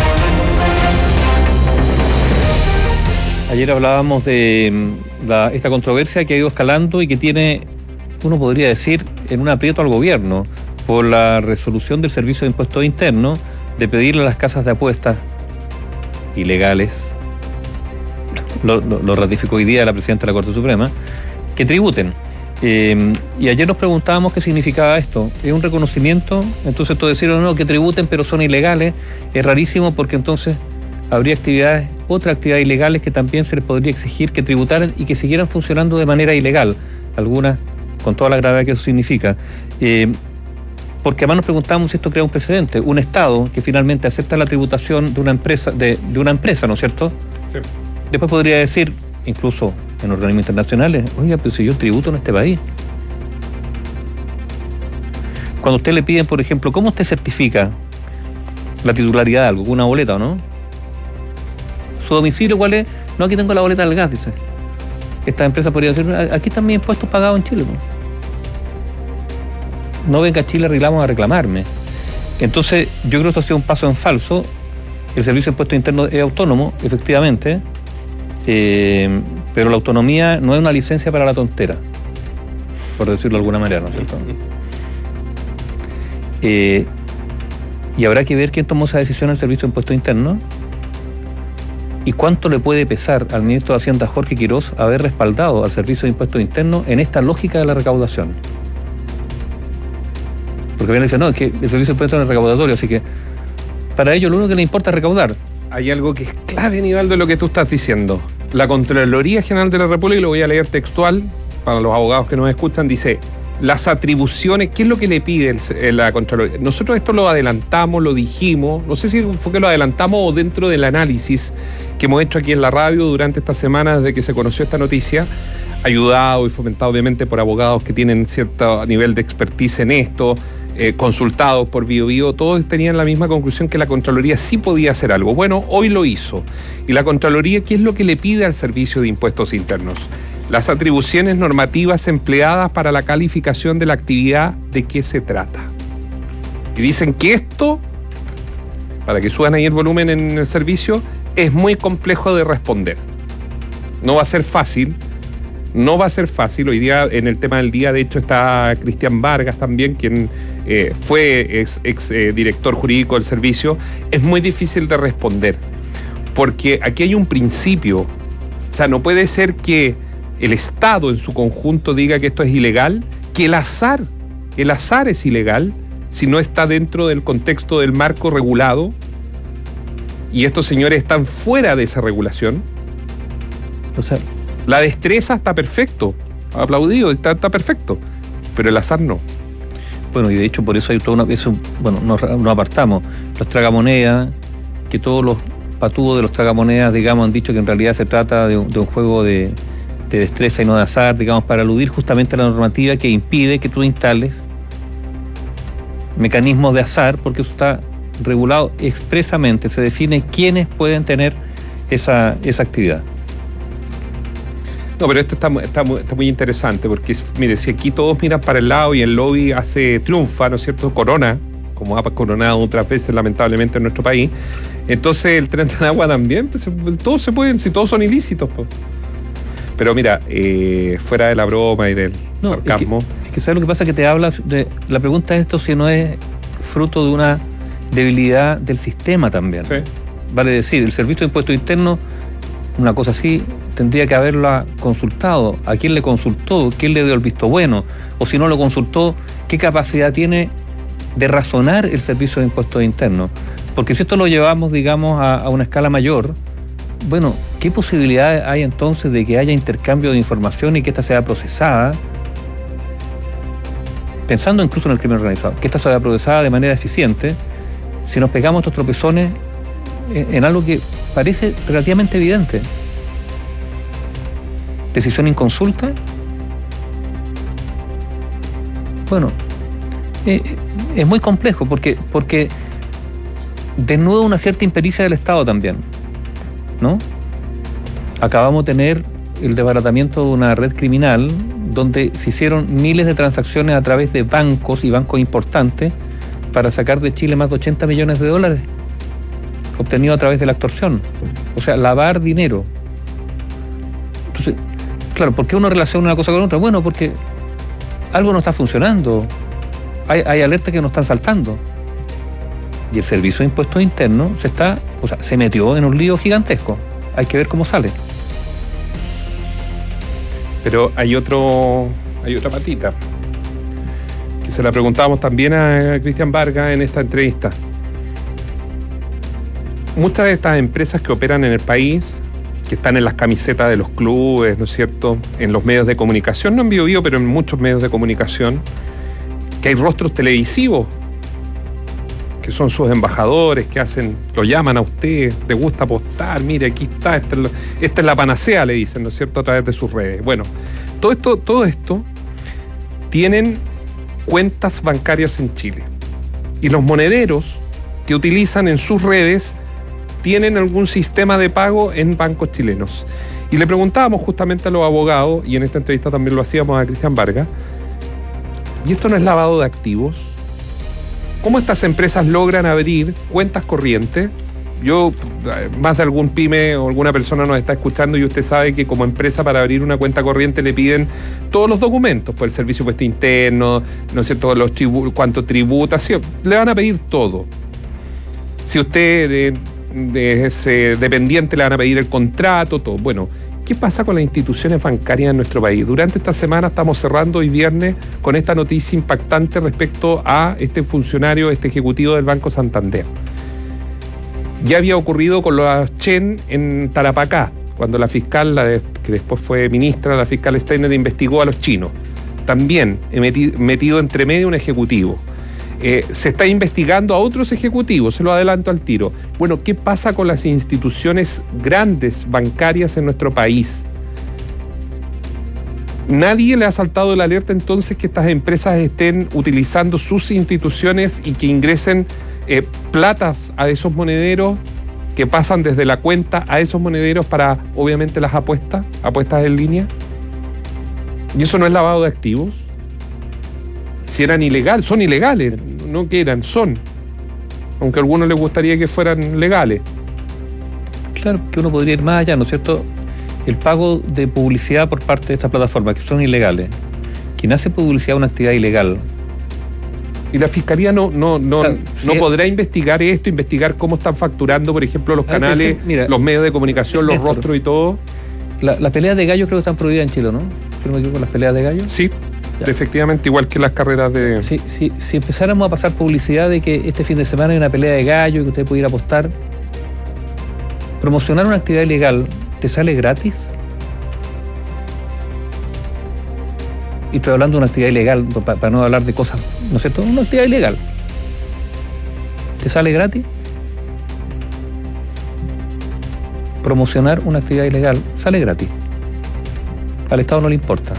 [SPEAKER 5] Ayer hablábamos de la, esta controversia que ha ido escalando y que tiene, uno podría decir, en un aprieto al gobierno por la resolución del Servicio de Impuestos Internos de pedirle a las casas de apuestas ilegales, lo, lo, lo ratificó hoy día la presidenta de la Corte Suprema, que tributen. Eh, y ayer nos preguntábamos qué significaba esto. ¿Es un reconocimiento? Entonces todos decían, no, que tributen pero son ilegales. Es rarísimo porque entonces habría actividades, otras actividades ilegales que también se les podría exigir que tributaran y que siguieran funcionando de manera ilegal. Algunas con toda la gravedad que eso significa. Eh, porque además nos preguntábamos si esto crea un precedente. Un Estado que finalmente acepta la tributación de una empresa, de, de una empresa, ¿no es cierto?
[SPEAKER 6] Sí.
[SPEAKER 5] Después podría decir, incluso en organismos internacionales, oiga, pero si yo tributo en este país. Cuando usted le piden, por ejemplo, ¿cómo usted certifica la titularidad de algo? ¿Con una boleta o no? ¿Su domicilio cuál es? No, aquí tengo la boleta del gas, dice. Esta empresa podría decir, aquí están mis impuestos pagados en Chile. No venga a Chile, arreglamos a reclamarme. Entonces, yo creo que esto ha sido un paso en falso. El Servicio de Impuestos Internos es autónomo, efectivamente, Eh, Pero la autonomía no es una licencia para la tontera, por decirlo de alguna manera, ¿no es cierto? Eh, y habrá que ver quién tomó esa decisión en el Servicio de Impuestos Internos y cuánto le puede pesar al ministro de Hacienda Jorge Quirós haber respaldado al Servicio de Impuestos Internos en esta lógica de la recaudación. Porque bien dice, no, es que el Servicio de Impuestos Internos es recaudatorio, así que para ellos lo único que les importa es recaudar.
[SPEAKER 6] Hay algo que es clave, Aníbaldo, de lo que tú estás diciendo. La Contraloría General de la República, y lo voy a leer textual para los abogados que nos escuchan, dice: las atribuciones, ¿qué es lo que le pide el, la Contraloría? Nosotros esto lo adelantamos, lo dijimos, no sé si fue que lo adelantamos o dentro del análisis que hemos hecho aquí en la radio durante esta semana desde que se conoció esta noticia, ayudado y fomentado obviamente por abogados que tienen cierto nivel de expertise en esto, eh, consultados por Bio Bio, todos tenían la misma conclusión, que la Contraloría sí podía hacer algo. Bueno, hoy lo hizo. Y la Contraloría, ¿qué es lo que le pide al Servicio de Impuestos Internos? Las atribuciones normativas empleadas para la calificación de la actividad, ¿de qué se trata? Y dicen que esto, para que suban ahí el volumen en el servicio, es muy complejo de responder. No va a ser fácil, no va a ser fácil. Hoy día, en el tema del día, de hecho, está Cristian Vargas también, quien eh, fue ex, ex eh, director jurídico del servicio. Es muy difícil de responder, porque aquí hay un principio. O sea, no puede ser que el Estado en su conjunto diga que esto es ilegal, que el azar, el azar es ilegal si no está dentro del contexto del marco regulado, y estos señores están fuera de esa regulación.
[SPEAKER 5] O sea,
[SPEAKER 6] la destreza está perfecto, aplaudido, está, está perfecto, pero el azar no.
[SPEAKER 5] Bueno, y de hecho por eso hay toda una... Eso, bueno, nos, nos apartamos. Los tragamonedas, que todos los patudos de los tragamonedas, digamos, han dicho que en realidad se trata de, de un juego de... de destreza y no de azar, digamos, para aludir justamente a la normativa que impide que tú instales mecanismos de azar, porque eso está regulado expresamente, se define quiénes pueden tener esa, esa actividad.
[SPEAKER 6] No, pero esto está, está, está muy interesante, porque, mire, si aquí todos miran para el lado y el lobby hace triunfa, ¿no es cierto?, corona, como ha coronado otras veces lamentablemente en nuestro país, entonces el tren de agua también, pues, todos se pueden, si todos son ilícitos, pues. Pero mira, eh, fuera de la broma y del
[SPEAKER 5] no,
[SPEAKER 6] sarcasmo.
[SPEAKER 5] Es que, es que ¿sabes lo que pasa? Que te hablas de... La pregunta es esto si no es fruto de una debilidad del sistema también.
[SPEAKER 6] Sí.
[SPEAKER 5] Vale decir, el Servicio de Impuestos Internos, una cosa así, tendría que haberla consultado. ¿A quién le consultó? ¿Quién le dio el visto bueno? O si no lo consultó, ¿qué capacidad tiene de razonar el Servicio de Impuestos Internos? Porque si esto lo llevamos, digamos, a, a una escala mayor, bueno, ¿qué posibilidades hay entonces de que haya intercambio de información y que ésta sea procesada? Pensando incluso en el crimen organizado, que ésta sea procesada de manera eficiente, si nos pegamos estos tropezones en, en algo que parece relativamente evidente. Decisión inconsulta. Bueno, eh, es muy complejo porque, porque desnuda una cierta impericia del Estado también, ¿no? Acabamos de tener el desbaratamiento de una red criminal donde se hicieron miles de transacciones a través de bancos y bancos importantes para sacar de Chile más de ochenta millones de dólares obtenidos a través de la extorsión. O sea, lavar dinero. Entonces, claro, ¿por qué uno relaciona una cosa con otra? Bueno, porque algo no está funcionando. Hay, hay alertas que nos están saltando. Y el Servicio de Impuestos Internos se está, o sea, se metió en un lío gigantesco. Hay que ver cómo sale.
[SPEAKER 6] Pero hay otro, hay otra patita, que se la preguntábamos también a Cristian Vargas en esta entrevista. Muchas de estas empresas que operan en el país, que están en las camisetas de los clubes, ¿no es cierto?, en los medios de comunicación, no en Bio Bio, pero en muchos medios de comunicación, que hay rostros televisivos, que son sus embajadores, que hacen, lo llaman a usted, le gusta apostar, mire, aquí está, esta es, la, esta es la panacea, le dicen, ¿no es cierto?, a través de sus redes. Bueno, todo esto, todo esto tienen cuentas bancarias en Chile. Y los monederos que utilizan en sus redes tienen algún sistema de pago en bancos chilenos. Y le preguntábamos justamente a los abogados, y en esta entrevista también lo hacíamos a Cristian Vargas, ¿y esto no es lavado de activos? ¿Cómo estas empresas logran abrir cuentas corrientes Yo, más de algún pyme o alguna persona nos está escuchando y usted sabe que como empresa para abrir una cuenta corriente le piden todos los documentos, pues el servicio de impuesto interno, no sé, todos los tribu- cuánto tributa, sí, le van a pedir todo. Si usted eh, es eh, dependiente, le van a pedir el contrato, todo. Bueno, ¿qué pasa con las instituciones bancarias en nuestro país? Durante esta semana estamos cerrando hoy viernes con esta noticia impactante respecto a este funcionario, este ejecutivo del Banco Santander. Ya había ocurrido con los Chen en Tarapacá, cuando la fiscal, la de, que después fue ministra, la fiscal Steiner, investigó a los chinos. También meti, metido entre medio un ejecutivo. Eh, se está investigando a otros ejecutivos, se lo adelanto al tiro. Bueno, ¿qué pasa con las instituciones grandes bancarias en nuestro país? Nadie le ha saltado la alerta entonces que estas empresas estén utilizando sus instituciones y que ingresen eh, platas a esos monederos, que pasan desde la cuenta a esos monederos para, obviamente, las apuestas, apuestas en línea. ¿Y eso no es lavado de activos? Si eran ilegales, son ilegales, no que eran, son. Aunque a algunos les gustaría que fueran legales.
[SPEAKER 5] Claro, que uno podría ir más allá, ¿no es cierto? El pago de publicidad por parte de estas plataformas, que son ilegales. Quien hace publicidad es una actividad ilegal.
[SPEAKER 6] Y la Fiscalía no, no, no,
[SPEAKER 5] o sea,
[SPEAKER 6] no
[SPEAKER 5] si
[SPEAKER 6] podrá es... investigar esto, investigar cómo están facturando, por ejemplo, los canales,
[SPEAKER 5] sí, mira,
[SPEAKER 6] los medios de comunicación, los
[SPEAKER 5] Néstor,
[SPEAKER 6] rostros y todo.
[SPEAKER 5] Las la peleas de gallos creo que están prohibidas en Chile, ¿no? Si no me equivoco, las peleas de gallos.
[SPEAKER 6] Sí, ya. Efectivamente, igual que las carreras de...
[SPEAKER 5] Sí, sí, si empezáramos a pasar publicidad de que este fin de semana hay una pelea de gallos y que usted pudiera apostar, promocionar una actividad ilegal, ¿te sale gratis? Y estoy hablando de una actividad ilegal, para, para no hablar de cosas, ¿no es cierto? Una actividad ilegal. ¿Te sale gratis? Promocionar una actividad ilegal sale gratis. Al Estado no le importa.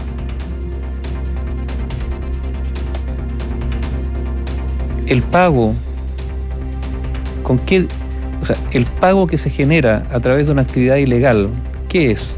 [SPEAKER 5] El pago, ¿con qué? O sea, el pago que se genera a través de una actividad ilegal, ¿qué es?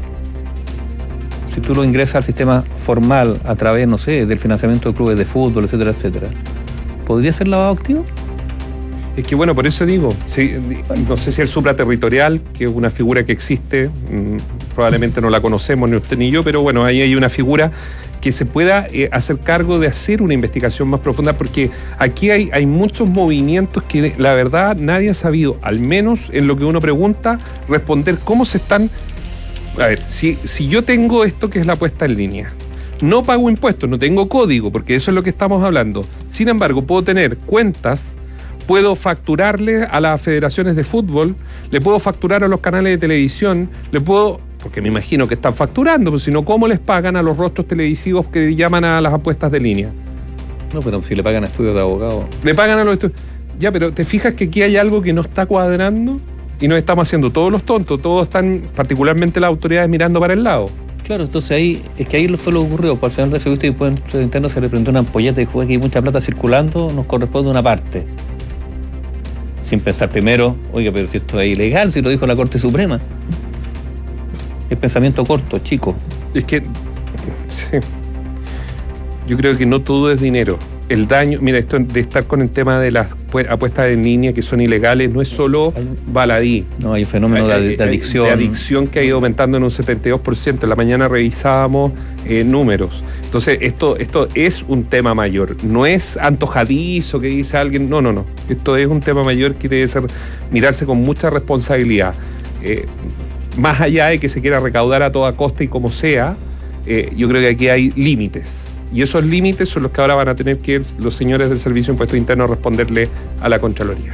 [SPEAKER 5] Si tú lo ingresas al sistema formal a través, no sé, del financiamiento de clubes de fútbol, etcétera, etcétera, ¿podría ser lavado activo?
[SPEAKER 6] Es que bueno, por eso digo, sí, no sé si el supraterritorial, que es una figura que existe, mmm, probablemente no la conocemos ni usted ni yo, pero bueno, ahí hay una figura que se pueda eh, hacer cargo de hacer una investigación más profunda, porque aquí hay, hay muchos movimientos que la verdad nadie ha sabido, al menos en lo que uno pregunta, responder cómo se están... A ver, si, si yo tengo esto que es la puesta en línea, no pago impuestos, no tengo código, porque eso es lo que estamos hablando. Sin embargo, puedo tener cuentas, puedo facturarle a las federaciones de fútbol, le puedo facturar a los canales de televisión, le puedo... porque me imagino que están facturando, pues si no, ¿cómo les pagan a los rostros televisivos que llaman a las apuestas de línea?
[SPEAKER 5] No, pero si le pagan a estudios de abogados.
[SPEAKER 6] Le pagan a los estudios. Ya, pero ¿te fijas que aquí hay algo que no está cuadrando? Y nos estamos haciendo todos los tontos, todos están, particularmente las autoridades, mirando para el lado.
[SPEAKER 5] Claro, entonces ahí, es que ahí fue lo que ocurrió. Por el señor de Servicio de Impuestos Internos se le prendió una ampolleta y dijo que hay mucha plata circulando, nos corresponde una parte. Sin pensar primero, oiga, pero si esto es ilegal, si lo dijo la Corte Suprema. El pensamiento corto, chico.
[SPEAKER 6] Es que, sí, yo creo que no todo es dinero. El daño, mira, esto de estar con el tema de las apuestas en línea que son ilegales, no es solo baladí.
[SPEAKER 5] No, hay un fenómeno hay, de, de adicción.
[SPEAKER 6] De adicción que ha ido aumentando en un setenta y dos por ciento. En la mañana revisábamos eh, números. Entonces, esto, esto es un tema mayor. No es antojadizo que dice alguien, no, no, no. Esto es un tema mayor que debe ser mirarse con mucha responsabilidad. Eh, más allá de que se quiera recaudar a toda costa y como sea, eh, yo creo que aquí hay límites. Y esos límites son los que ahora van a tener que ir los señores del Servicio de Impuestos Internos a responderle a la Contraloría.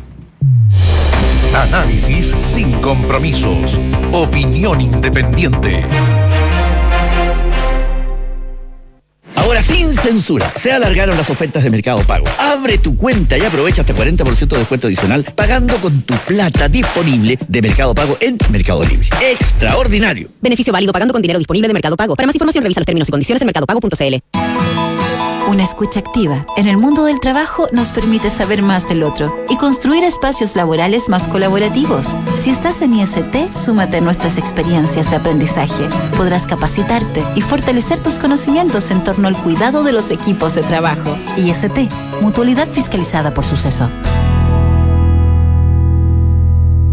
[SPEAKER 7] Análisis sin compromisos. Opinión independiente.
[SPEAKER 13] Ahora sin censura, se alargaron las ofertas de Mercado Pago. Abre tu cuenta y aprovecha hasta cuarenta por ciento de descuento adicional pagando con tu plata disponible de Mercado Pago en Mercado Libre. ¡Extraordinario!
[SPEAKER 14] Beneficio válido pagando con dinero disponible de Mercado Pago. Para más información revisa los términos y condiciones en mercado pago punto c l.
[SPEAKER 15] Una escucha activa en el mundo del trabajo nos permite saber más del otro y construir espacios laborales más colaborativos. Si estás en I S T, súmate a nuestras experiencias de aprendizaje. Podrás capacitarte y fortalecer tus conocimientos en torno al cuidado de los equipos de trabajo. I S T, Mutualidad Fiscalizada por Suceso.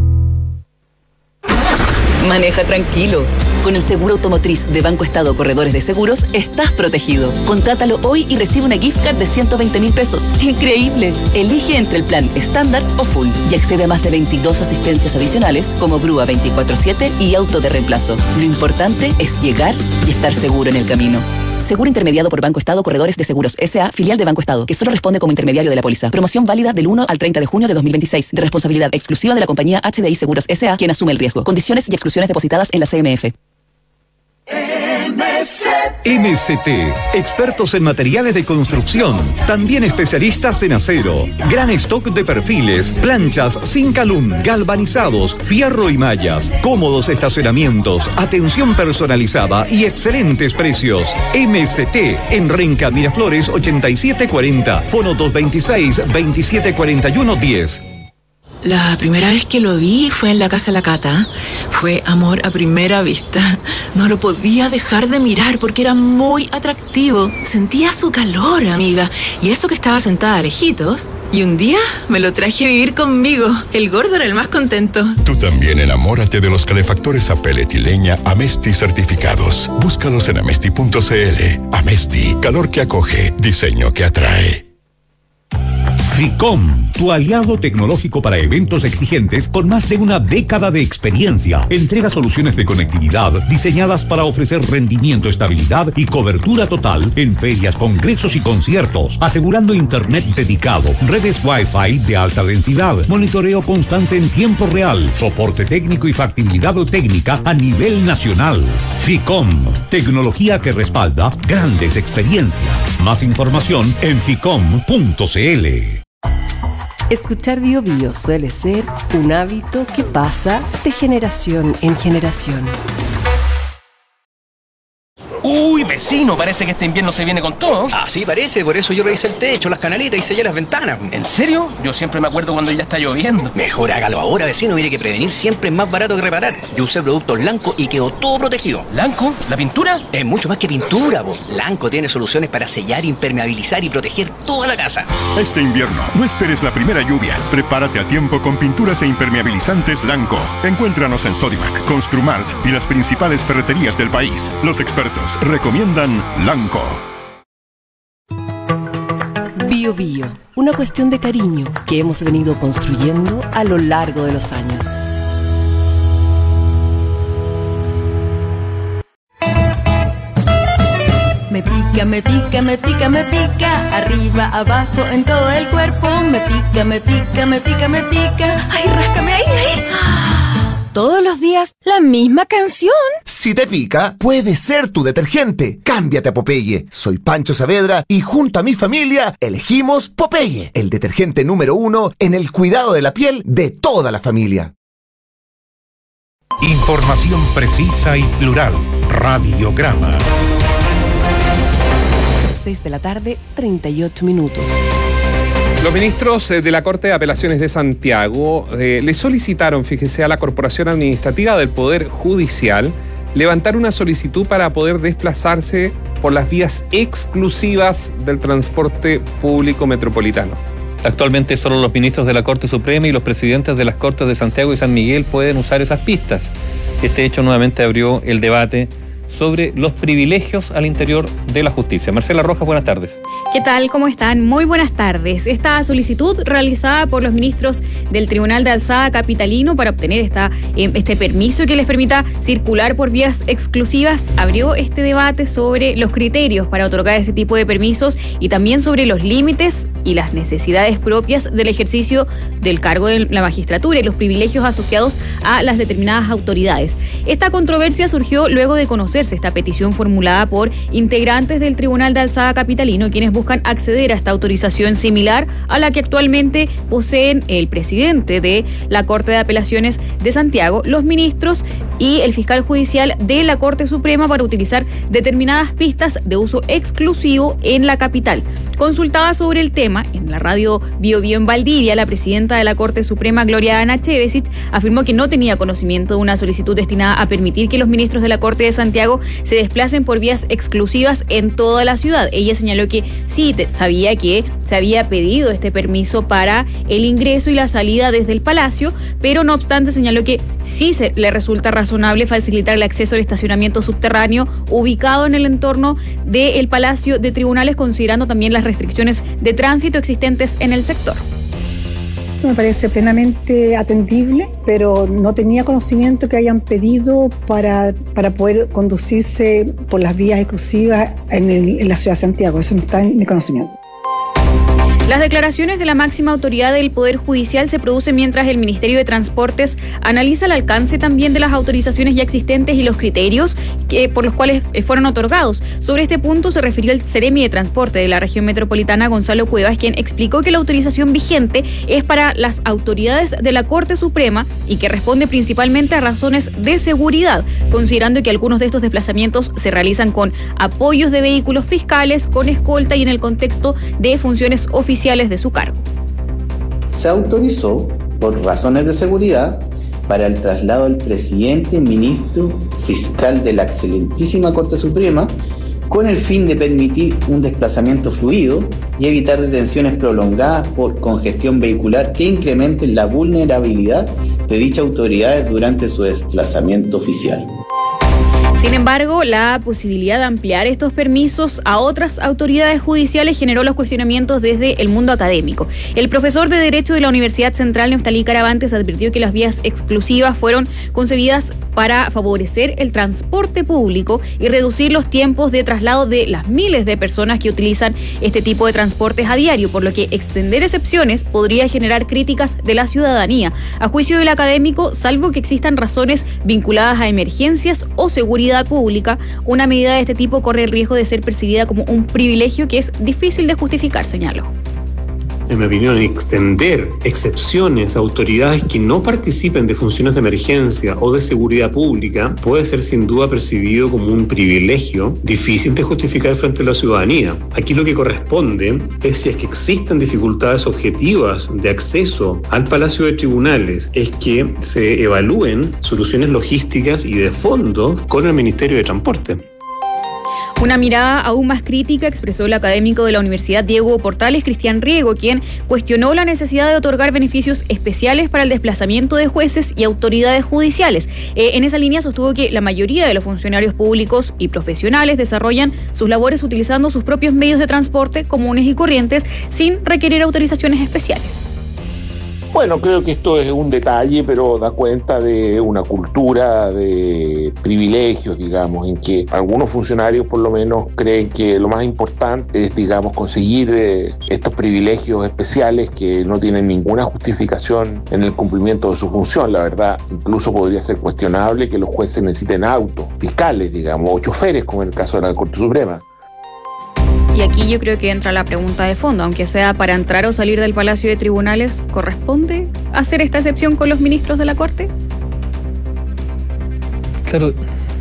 [SPEAKER 14] Maneja tranquilo. Con el seguro automotriz de Banco Estado Corredores de Seguros, estás protegido. Contrátalo hoy y recibe una gift card de ciento veinte mil pesos. ¡Increíble! Elige entre el plan estándar o full y accede a más de veintidós asistencias adicionales como grúa veinticuatro siete y auto de reemplazo. Lo importante es llegar y estar seguro en el camino. Seguro intermediado por Banco Estado Corredores de Seguros S A, filial de Banco Estado, que solo responde como intermediario de la póliza. Promoción válida del uno al treinta de junio de dos mil veintiséis, de responsabilidad exclusiva de la compañía H D I Seguros S A, quien asume el riesgo. Condiciones y exclusiones depositadas en la C M F.
[SPEAKER 4] M C T, expertos en materiales de construcción, también especialistas en acero. Gran stock de perfiles, planchas, zinc alum, galvanizados, fierro y mallas, cómodos estacionamientos, atención personalizada y excelentes precios. M C T en Renca Miraflores ochenta y siete cuarenta, fono dos veintiséis, veintisiete cuarenta y uno diez.
[SPEAKER 16] La primera vez que lo vi fue en la casa de la Cata. Fue amor a primera vista. No lo podía dejar de mirar porque era muy atractivo. Sentía su calor, amiga. Y eso que estaba sentada a lejitos. Y un día me lo traje a vivir conmigo. El gordo era el más contento.
[SPEAKER 17] Tú también enamórate de los calefactores a pellet y leña Amesti certificados. Búscalos en amesti punto c l. Amesti, calor que acoge, diseño que atrae.
[SPEAKER 4] FICOM, tu aliado tecnológico para eventos exigentes con más de una década de experiencia. Entrega soluciones de conectividad diseñadas para ofrecer rendimiento, estabilidad y cobertura total en ferias, congresos y conciertos, asegurando internet dedicado, redes Wi-Fi de alta densidad, monitoreo constante en tiempo real, soporte técnico y factibilidad técnica a nivel nacional. FICOM, tecnología que respalda grandes experiencias. Más información en ficom punto c l.
[SPEAKER 20] Escuchar Bio Bio suele ser un hábito que pasa de generación en generación.
[SPEAKER 18] Uy, vecino, parece que este invierno se viene con todo.
[SPEAKER 19] Ah, sí, parece, por eso yo revisé el techo, las canaletas y sellé las ventanas.
[SPEAKER 18] ¿En serio? Yo siempre me acuerdo cuando ya está lloviendo.
[SPEAKER 19] Mejor hágalo ahora, vecino, mire que prevenir siempre es más barato que reparar. Yo usé productos Lanco y quedó todo protegido.
[SPEAKER 18] ¿Lanco? ¿La pintura?
[SPEAKER 19] Es mucho más que pintura, po. Lanco tiene soluciones para sellar, impermeabilizar y proteger toda la casa.
[SPEAKER 17] Este invierno, no esperes la primera lluvia. Prepárate a tiempo con pinturas e impermeabilizantes Lanco. Encuéntranos en Sodimac, Construmart y las principales ferreterías del país. Los expertos recomiendan Lanco.
[SPEAKER 20] Bio Bio, una cuestión de cariño que hemos venido construyendo a lo largo de los años.
[SPEAKER 25] Me pica, me pica, me pica, me pica, arriba, abajo, en todo el cuerpo. Me pica, me pica, me pica, me pica. Ay, ráscame ahí, ahí. Todos los días, la misma canción.
[SPEAKER 26] Si te pica, puede ser tu detergente. Cámbiate a Popeye. Soy Pancho Saavedra y junto a mi familia elegimos Popeye, el detergente número uno en el cuidado de la piel de toda la familia.
[SPEAKER 7] Información precisa y plural. Radiograma.
[SPEAKER 20] seis de la tarde, treinta y ocho minutos.
[SPEAKER 6] Los ministros de la Corte de Apelaciones de Santiago eh, le solicitaron, fíjese, a la Corporación Administrativa del Poder Judicial levantar una solicitud para poder desplazarse por las vías exclusivas del transporte público metropolitano.
[SPEAKER 5] Actualmente solo los ministros de la Corte Suprema y los presidentes de las Cortes de Santiago y San Miguel pueden usar esas pistas. Este hecho nuevamente abrió el debate sobre los privilegios al interior de la justicia. Marcela Rojas, buenas tardes.
[SPEAKER 27] ¿Qué tal? ¿Cómo están? Muy buenas tardes. Esta solicitud realizada por los ministros del Tribunal de Alzada Capitalino para obtener esta, eh, este permiso que les permita circular por vías exclusivas abrió este debate sobre los criterios para otorgar este tipo de permisos y también sobre los límites y las necesidades propias del ejercicio del cargo de la magistratura y los privilegios asociados a las determinadas autoridades. Esta controversia surgió luego de conocerse esta petición formulada por integrantes del Tribunal de Alzada Capitalino, quienes buscan acceder a esta autorización similar a la que actualmente poseen el presidente de la Corte de Apelaciones de Santiago, los ministros y el fiscal judicial de la Corte Suprema para utilizar determinadas pistas de uso exclusivo en la capital. Consultada sobre el tema en la radio Bio Bio en Valdivia, la presidenta de la Corte Suprema, Gloria Ana Chevesit, afirmó que no tenía conocimiento de una solicitud destinada a permitir que los ministros de la Corte de Santiago se desplacen por vías exclusivas en toda la ciudad. Ella señaló que sí te, sabía que se había pedido este permiso para el ingreso y la salida desde el Palacio, pero no obstante señaló que sí se le resulta razonable facilitar el acceso al estacionamiento subterráneo ubicado en el entorno del Palacio de Tribunales, considerando también las restricciones de tránsito existentes en el sector.
[SPEAKER 1] Me parece plenamente atendible, pero no tenía conocimiento que hayan pedido para, para poder conducirse por las vías exclusivas en, el, en la ciudad de Santiago. Eso no está en mi conocimiento.
[SPEAKER 27] Las declaraciones de la máxima autoridad del Poder Judicial se producen mientras el Ministerio de Transportes analiza el alcance también de las autorizaciones ya existentes y los criterios que, por los cuales fueron otorgados. Sobre este punto se refirió el Seremi de Transporte de la región metropolitana, Gonzalo Cuevas, quien explicó que la autorización vigente es para las autoridades de la Corte Suprema y que responde principalmente a razones de seguridad, considerando que algunos de estos desplazamientos se realizan con apoyos de vehículos fiscales, con escolta y en el contexto de funciones oficiales de su cargo.
[SPEAKER 2] Se autorizó, por razones de seguridad, para el traslado del presidente y ministro fiscal de la excelentísima Corte Suprema, con el fin de permitir un desplazamiento fluido y evitar detenciones prolongadas por congestión vehicular que incrementen la vulnerabilidad de dichas autoridades durante su desplazamiento oficial.
[SPEAKER 27] Sin embargo, la posibilidad de ampliar estos permisos a otras autoridades judiciales generó los cuestionamientos desde el mundo académico. El profesor de Derecho de la Universidad Central, Neftalí Caravantes, advirtió que las vías exclusivas fueron concebidas para favorecer el transporte público y reducir los tiempos de traslado de las miles de personas que utilizan este tipo de transportes a diario, por lo que extender excepciones podría generar críticas de la ciudadanía. A juicio del académico, salvo que existan razones vinculadas a emergencias o seguridad pública, una medida de este tipo corre el riesgo de ser percibida como un privilegio que es difícil de justificar, señaló.
[SPEAKER 3] En mi opinión, extender excepciones a autoridades que no participen de funciones de emergencia o de seguridad pública puede ser sin duda percibido como un privilegio difícil de justificar frente a la ciudadanía. Aquí lo que corresponde es, si es que existen dificultades objetivas de acceso al Palacio de Tribunales, es que se evalúen soluciones logísticas y de fondo con el Ministerio de Transporte.
[SPEAKER 27] Una mirada aún más crítica expresó el académico de la Universidad Diego Portales, Cristian Riego, quien cuestionó la necesidad de otorgar beneficios especiales para el desplazamiento de jueces y autoridades judiciales. Eh, en esa línea sostuvo que la mayoría de los funcionarios públicos y profesionales desarrollan sus labores utilizando sus propios medios de transporte comunes y corrientes sin requerir autorizaciones especiales.
[SPEAKER 8] Bueno, creo que esto es un detalle, pero da cuenta de una cultura de privilegios, digamos, en que algunos funcionarios por lo menos creen que lo más importante es, digamos, conseguir eh, estos privilegios especiales que no tienen ninguna justificación en el cumplimiento de su función. La verdad, incluso podría ser cuestionable que los jueces necesiten autos, fiscales, digamos, o choferes, como en el caso de la Corte Suprema.
[SPEAKER 27] Y aquí yo creo que entra la pregunta de fondo, aunque sea para entrar o salir del Palacio de Tribunales, ¿corresponde hacer esta excepción con los ministros de la Corte?
[SPEAKER 5] Claro,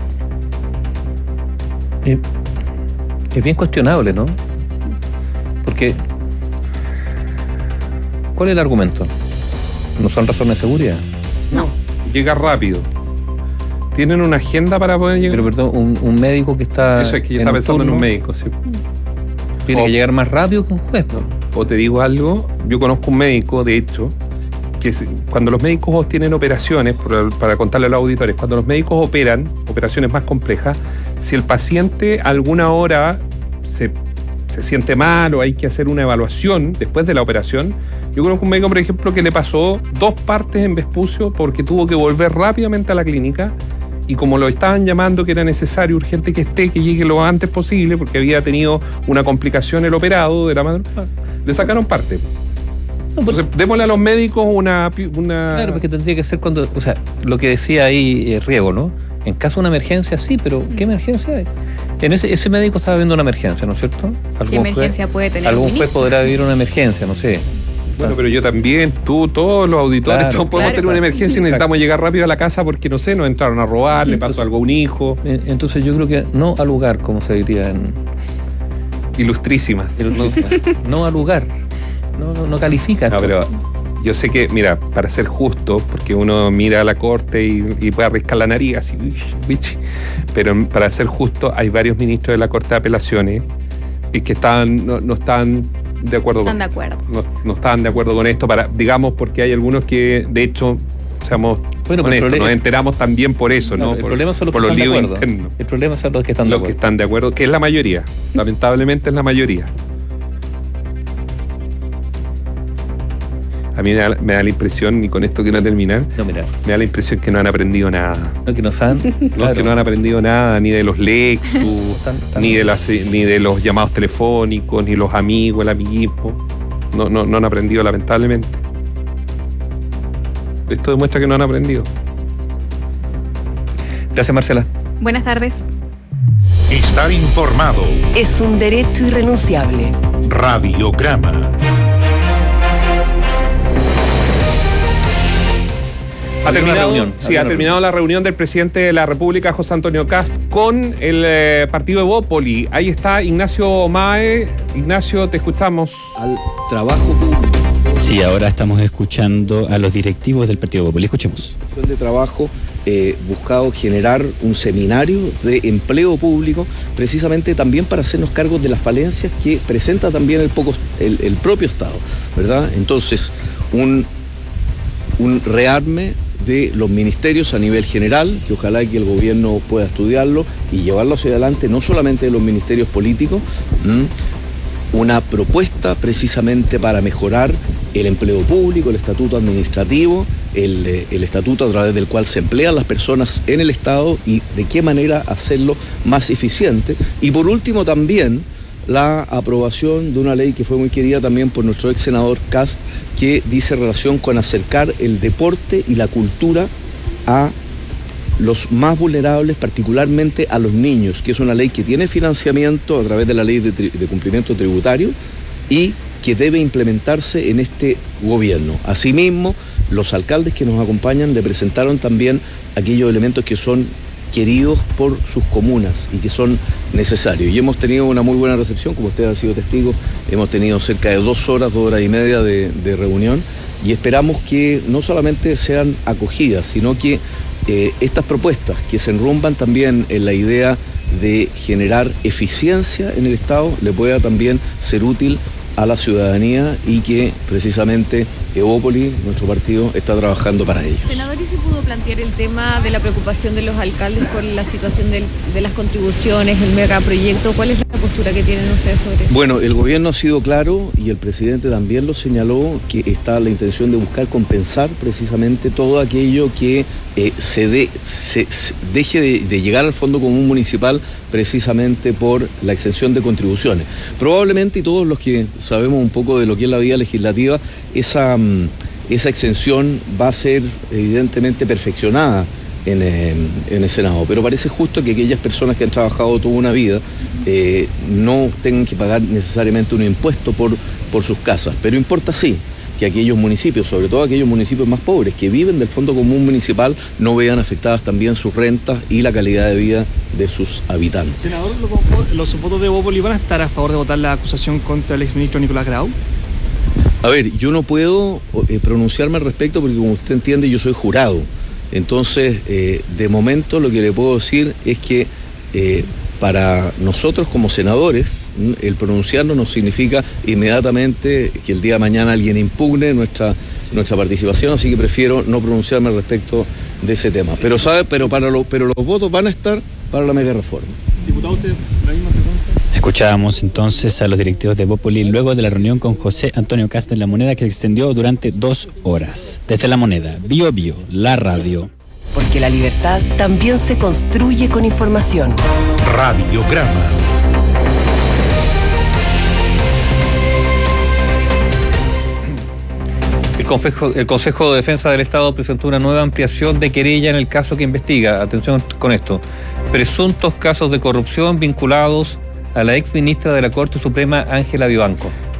[SPEAKER 5] eh, es bien cuestionable, ¿no? Porque, ¿cuál es el argumento? ¿No son razones de seguridad?
[SPEAKER 6] No. Llega rápido. ¿Tienen una agenda para poder llegar?
[SPEAKER 5] Pero perdón, un, un médico que está...
[SPEAKER 6] Eso es que yo estaba pensando turno, en un médico, sí.
[SPEAKER 5] Tiene o, que llegar más rápido que un juez, ¿no?
[SPEAKER 6] O te digo algo, yo conozco un médico, de hecho, que cuando los médicos tienen operaciones, para contarle a los auditores, cuando los médicos operan, operaciones más complejas, si el paciente alguna hora se, se siente mal o hay que hacer una evaluación después de la operación, yo conozco un médico, por ejemplo, que le pasó dos partes en Vespucio porque tuvo que volver rápidamente a la clínica. Y como lo estaban llamando que era necesario, urgente que esté, que llegue lo antes posible, porque había tenido una complicación el operado de la madrugada, le sacaron parte. No, Entonces, démosle a los médicos una, una...
[SPEAKER 5] Claro, porque tendría que ser cuando... O sea, lo que decía ahí eh, Riego, ¿no? En caso de una emergencia, sí, pero ¿qué emergencia hay? En ese, ese médico estaba viendo una emergencia, ¿no es cierto?
[SPEAKER 27] ¿Qué emergencia juez, puede tener?
[SPEAKER 5] Algún juez podrá vivir una emergencia, no sé.
[SPEAKER 6] Bueno, pero yo también, tú, todos los auditores, claro, todos podemos claro, tener una emergencia y necesitamos llegar rápido a la casa porque, no sé, nos entraron a robar, entonces, le pasó algo a un hijo.
[SPEAKER 5] Entonces yo creo que no al lugar, como se diría en...
[SPEAKER 6] Ilustrísimas.
[SPEAKER 5] Ilustrísimas. No al lugar. No, no, no califica.
[SPEAKER 6] No, pero yo sé que, mira, para ser justo, porque uno mira a la corte y, y puede arriscar la nariz así, pero para ser justo, hay varios ministros de la Corte de Apelaciones y que estaban, no, no estaban de acuerdo
[SPEAKER 27] Están
[SPEAKER 6] con,
[SPEAKER 27] de acuerdo.
[SPEAKER 6] No, no estaban de acuerdo con esto, para, digamos, porque hay algunos que, de hecho, seamos
[SPEAKER 5] bueno,
[SPEAKER 6] honestos,
[SPEAKER 5] problema,
[SPEAKER 6] nos enteramos también por eso, ¿no?
[SPEAKER 5] no el
[SPEAKER 6] por,
[SPEAKER 5] problema son los
[SPEAKER 6] por
[SPEAKER 5] que
[SPEAKER 6] los
[SPEAKER 5] están de
[SPEAKER 6] líos
[SPEAKER 5] acuerdo.
[SPEAKER 6] internos.
[SPEAKER 5] El problema son los que están de
[SPEAKER 6] los
[SPEAKER 5] acuerdo.
[SPEAKER 6] que están de acuerdo, que es la mayoría. Lamentablemente es la mayoría. A mí me da, me da la impresión, y con esto quiero terminar,
[SPEAKER 5] no, mira.
[SPEAKER 6] me da la impresión que no han aprendido nada.
[SPEAKER 5] No, que no saben.
[SPEAKER 6] No, claro. Que no han aprendido nada, ni de los Lexus, tan, tan ni, de las, ni de los llamados telefónicos, ni los amigos, el amiguismo. No, no, no han aprendido, lamentablemente. Esto demuestra que no han aprendido.
[SPEAKER 5] Gracias, Marcela.
[SPEAKER 27] Buenas tardes.
[SPEAKER 7] Estar informado
[SPEAKER 20] es un derecho irrenunciable.
[SPEAKER 7] Radiograma.
[SPEAKER 6] Ha terminado, reunión, sí, ha terminado la reunión del presidente de la República, José Antonio Kast, con el eh, partido Evópoli. Ahí está Ignacio Mae. Ignacio, te escuchamos.
[SPEAKER 9] Al trabajo público.
[SPEAKER 10] Sí, ahora estamos escuchando a los directivos del partido Evópoli. Escuchemos.
[SPEAKER 9] De trabajo eh, buscado generar un seminario de empleo público, precisamente también para hacernos cargo de las falencias que presenta también el, poco, el, el propio Estado, ¿verdad? Entonces, un, un rearme de los ministerios a nivel general, que ojalá que el gobierno pueda estudiarlo y llevarlo hacia adelante, no solamente de los ministerios políticos, ¿m? una propuesta precisamente para mejorar el empleo público, el estatuto administrativo, el, el estatuto a través del cual se emplean las personas en el Estado y de qué manera hacerlo más eficiente. Y por último también la aprobación de una ley que fue muy querida también por nuestro ex senador Kast, que dice relación con acercar el deporte y la cultura a los más vulnerables, particularmente a los niños, que es una ley que tiene financiamiento a través de la ley de, tri- de cumplimiento tributario y que debe implementarse en este gobierno. Asimismo, los alcaldes que nos acompañan le presentaron también aquellos elementos que son queridos por sus comunas y que son necesarios. Y hemos tenido una muy buena recepción, como ustedes han sido testigos, hemos tenido cerca de dos horas, dos horas y media de, de reunión y esperamos que no solamente sean acogidas, sino que eh, estas propuestas que se enrumban también en la idea de generar eficiencia en el Estado le pueda también ser útil a la ciudadanía y que precisamente Evópoli, nuestro partido, está trabajando para ello.
[SPEAKER 27] Senador, ¿y se pudo plantear el tema de la preocupación de los alcaldes por la situación del, de las contribuciones, el megaproyecto? ¿Cuál es la postura que tienen ustedes sobre eso?
[SPEAKER 9] Bueno, el gobierno ha sido claro y el presidente también lo señaló, que está la intención de buscar compensar precisamente todo aquello que eh, se, de, se, se deje de, de llegar al Fondo Común Municipal precisamente por la exención de contribuciones. Probablemente, y todos los que sabemos un poco de lo que es la vida legislativa, esa, esa exención va a ser evidentemente perfeccionada en, en, en el Senado, pero parece justo que aquellas personas que han trabajado toda una vida eh, no tengan que pagar necesariamente un impuesto por, por sus casas, pero importa sí que aquellos municipios, sobre todo aquellos municipios más pobres que viven del Fondo Común Municipal, no vean afectadas también sus rentas y la calidad de vida de sus habitantes.
[SPEAKER 11] Senador, ¿los votos de Evópoli van a estar a favor de votar la acusación contra el exministro Nicolás Grau?
[SPEAKER 9] A ver, yo no puedo eh, pronunciarme al respecto porque, como usted entiende, yo soy jurado. Entonces, eh, de momento lo que le puedo decir es que eh, para nosotros como senadores, el pronunciarnos no significa inmediatamente que el día de mañana alguien impugne nuestra, nuestra participación, así que prefiero no pronunciarme al respecto de ese tema. Pero sabe, pero para lo, pero los votos van a estar para la mega reforma.
[SPEAKER 11] Diputado, usted la misma pregunta.
[SPEAKER 10] Escuchábamos entonces a los directivos de Evópoli luego de la reunión con José Antonio Kast en La Moneda, que se extendió durante dos horas. Desde La Moneda, Bio Bio, la radio.
[SPEAKER 20] Porque la libertad también se construye con información.
[SPEAKER 7] Radiograma.
[SPEAKER 5] El Consejo, el Consejo de Defensa del Estado presentó una nueva ampliación de querella en el caso que investiga, atención con esto, presuntos casos de corrupción vinculados a la ex ministra de la Corte Suprema, Ángela Vivanco.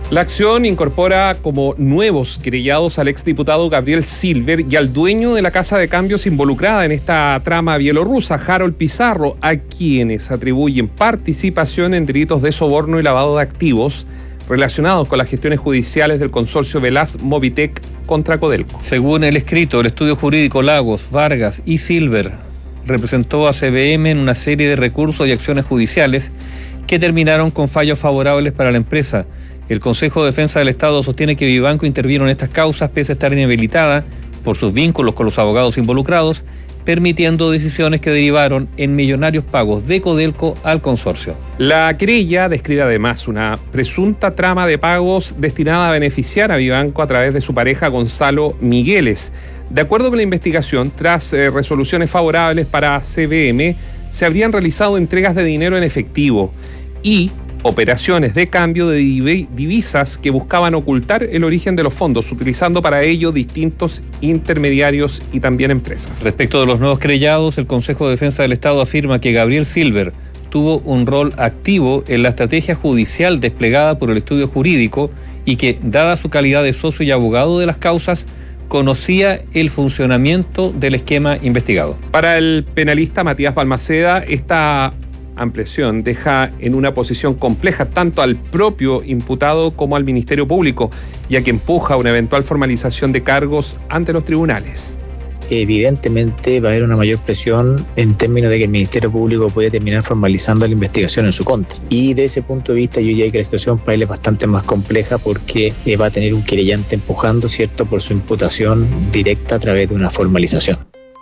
[SPEAKER 6] La acción incorpora como nuevos querellados al exdiputado Gabriel Silver y al dueño de la casa de cambios involucrada en esta trama bielorrusa, Harold Pizarro, a quienes atribuyen participación en delitos de soborno y lavado de activos relacionados con las gestiones judiciales del consorcio Velaz Movitec contra Codelco.
[SPEAKER 5] Según el escrito, el estudio jurídico Lagos, Vargas y Silver representó a C B M en una serie de recursos y acciones judiciales que terminaron con fallos favorables para la empresa. El Consejo de Defensa del Estado sostiene que Vivanco intervino en estas causas pese a estar inhabilitada por sus vínculos con los abogados involucrados, permitiendo decisiones que derivaron en millonarios pagos de Codelco al consorcio.
[SPEAKER 6] La querella describe además una presunta trama de pagos destinada a beneficiar a Vivanco a través de su pareja Gonzalo Migueles. De acuerdo con la investigación, tras eh, resoluciones favorables para C B M, se habrían realizado entregas de dinero en efectivo y operaciones de cambio de divisas que buscaban ocultar el origen de los fondos, utilizando para ello distintos intermediarios y también empresas.
[SPEAKER 5] Respecto de los nuevos querellados, el Consejo de Defensa del Estado afirma que Gabriel Silver tuvo un rol activo en la estrategia judicial desplegada por el estudio jurídico y que, dada su calidad de socio y abogado de las causas, conocía el funcionamiento del esquema investigado.
[SPEAKER 6] Para el penalista Matías Balmaceda, esta ampliación deja en una posición compleja tanto al propio imputado como al Ministerio Público, ya que empuja una eventual formalización de cargos ante los tribunales.
[SPEAKER 12] Evidentemente va a haber una mayor presión en términos de que el Ministerio Público puede terminar formalizando la investigación en su contra. Y de ese punto de vista yo diría que la situación para él es bastante más compleja porque eh, va a tener un querellante empujando, ¿cierto?, por su imputación directa a través de una formalización.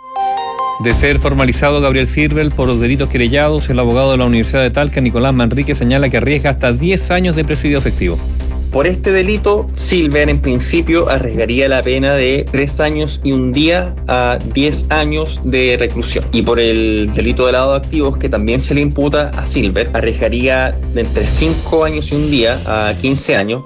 [SPEAKER 5] De ser formalizado Gabriel Silver por los delitos querellados, el abogado de la Universidad de Talca, Nicolás Manrique, señala que arriesga hasta diez años de presidio efectivo.
[SPEAKER 13] Por este delito, Silver en principio arriesgaría la pena de tres años y un día a diez años de reclusión. Y por el delito de lavado de activos, que también se le imputa a Silver, arriesgaría de entre cinco años y un día a quince años.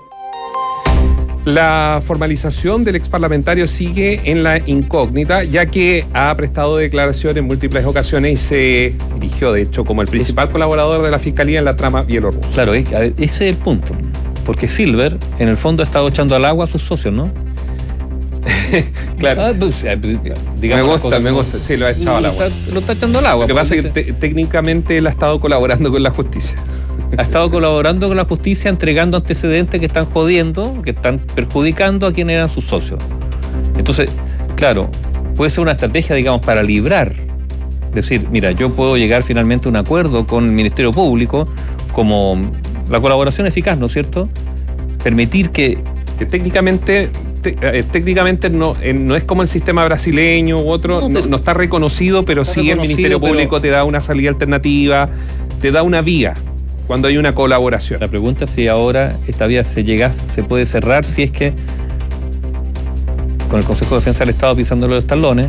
[SPEAKER 6] La formalización del exparlamentario sigue en la incógnita, ya que ha prestado declaración en múltiples ocasiones y se erigió, de hecho, como el principal colaborador de la Fiscalía en la trama bielorrusa.
[SPEAKER 5] Claro, ese es el punto. Porque Silver, en el fondo, ha estado echando al agua a sus socios, ¿no?
[SPEAKER 6] Claro. Ah, pues, me gusta, me gusta. Sí, lo ha echado al agua.
[SPEAKER 5] Está, lo está echando al agua.
[SPEAKER 6] Lo que pasa es que te, técnicamente él ha estado colaborando con la justicia.
[SPEAKER 5] Ha estado colaborando con la justicia, entregando antecedentes que están jodiendo, que están perjudicando a quienes eran sus socios. Entonces, claro, puede ser una estrategia, digamos, para librar. Decir, mira, yo puedo llegar finalmente a un acuerdo con el Ministerio Público, como la colaboración eficaz, ¿no es cierto? Permitir que,
[SPEAKER 6] que técnicamente... Te, eh, técnicamente no, eh, no es como el sistema brasileño u otro, no, no, no está reconocido, pero está sí reconocido, el Ministerio Público pero... te da una salida alternativa, te da una vía cuando hay una colaboración.
[SPEAKER 5] La pregunta es si ahora esta vía se llega, se puede cerrar si es que con el Consejo de Defensa del Estado pisándole los talones.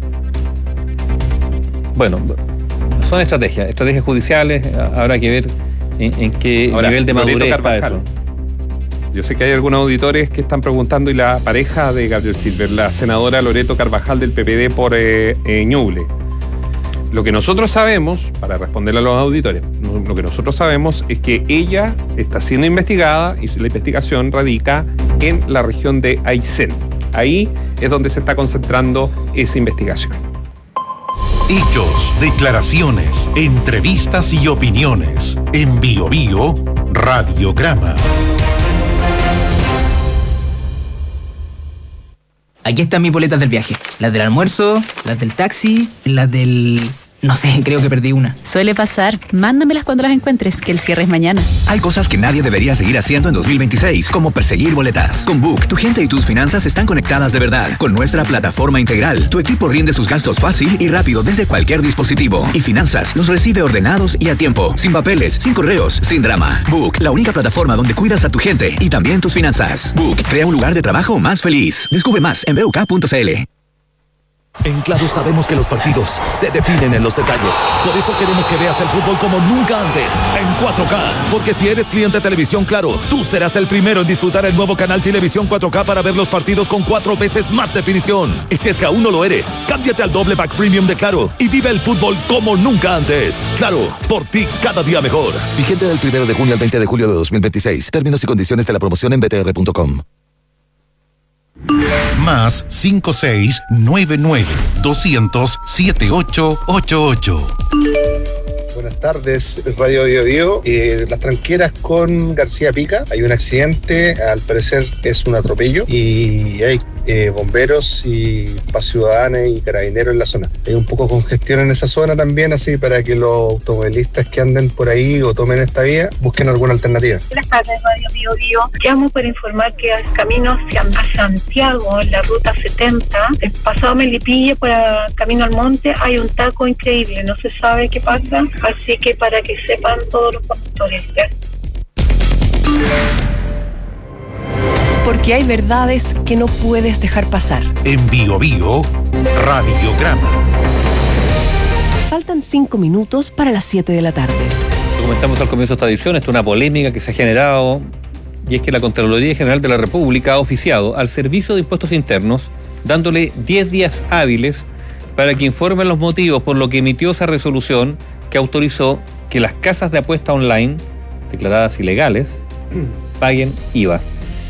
[SPEAKER 5] Bueno, son estrategias, estrategias judiciales, habrá que ver en, en qué ahora, nivel de madurez está eso.
[SPEAKER 6] Yo sé que hay algunos auditores que están preguntando, y la pareja de Gabriel Silver, la senadora Loreto Carvajal del P P D por eh, eh, Ñuble. Lo que nosotros sabemos, para responderle a los auditores, lo que nosotros sabemos es que ella está siendo investigada y la investigación radica en la región de Aysén. Ahí es donde se está concentrando esa investigación.
[SPEAKER 7] Hechos, declaraciones, entrevistas y opiniones. En Bio Bio, Radiograma.
[SPEAKER 15] Aquí están mis boletas del viaje. Las del almuerzo, las del taxi, las del... No sé, creo que perdí una.
[SPEAKER 21] Suele pasar. Mándamelas cuando las encuentres, que el cierre es mañana.
[SPEAKER 22] Hay cosas que nadie debería seguir haciendo en dos mil veintiséis, como perseguir boletas. Con Book, tu gente y tus finanzas están conectadas de verdad. Con nuestra plataforma integral, tu equipo rinde sus gastos fácil y rápido desde cualquier dispositivo. Y finanzas los recibe ordenados y a tiempo. Sin papeles, sin correos, sin drama. Book, la única plataforma donde cuidas a tu gente y también tus finanzas. Book, crea un lugar de trabajo más feliz. Descubre más en b u k punto c l.
[SPEAKER 4] En Claro sabemos que los partidos se definen en los detalles. Por eso queremos que veas el fútbol como nunca antes, en cuatro K. Porque si eres cliente de Televisión Claro, tú serás el primero en disfrutar el nuevo canal Televisión cuatro K para ver los partidos con cuatro veces más definición. Y si es que aún no lo eres, cámbiate al doble pack premium de Claro y vive el fútbol como nunca antes. Claro, por ti cada día mejor. Vigente del primero de junio al veinte de julio de dos mil veintiséis. Términos y condiciones de la promoción en b t r punto com.
[SPEAKER 7] Más cinco seis nueve nueve doscientos siete ocho ocho ocho.
[SPEAKER 14] Buenas tardes, Radio Bio Bio. Eh, las Tranqueras con García Pica. Hay un accidente, al parecer es un atropello y hay eh, bomberos y paz ciudadana y carabineros en la zona. Hay un poco de congestión en esa zona también, así para que los automovilistas que anden por ahí o tomen esta vía busquen alguna alternativa.
[SPEAKER 16] Buenas tardes, Radio Bio Bio. Llamo para informar que el camino hacia Santiago, en la ruta setenta, el pasado Melipilla para camino al monte, hay un taco increíble, no se sabe qué pasa. Así que para que sepan todos los conductores.
[SPEAKER 20] Porque hay verdades que no puedes dejar pasar.
[SPEAKER 7] En Bio Bio, Radiograma.
[SPEAKER 20] Faltan cinco minutos para las siete de la tarde.
[SPEAKER 5] Lo comentamos al comienzo de esta edición, esto es una polémica que se ha generado, y es que la Contraloría General de la República ha oficiado al Servicio de Impuestos Internos, dándole diez días hábiles para que informen los motivos por lo que emitió esa resolución que autorizó que las casas de apuesta online, declaradas ilegales, paguen I V A.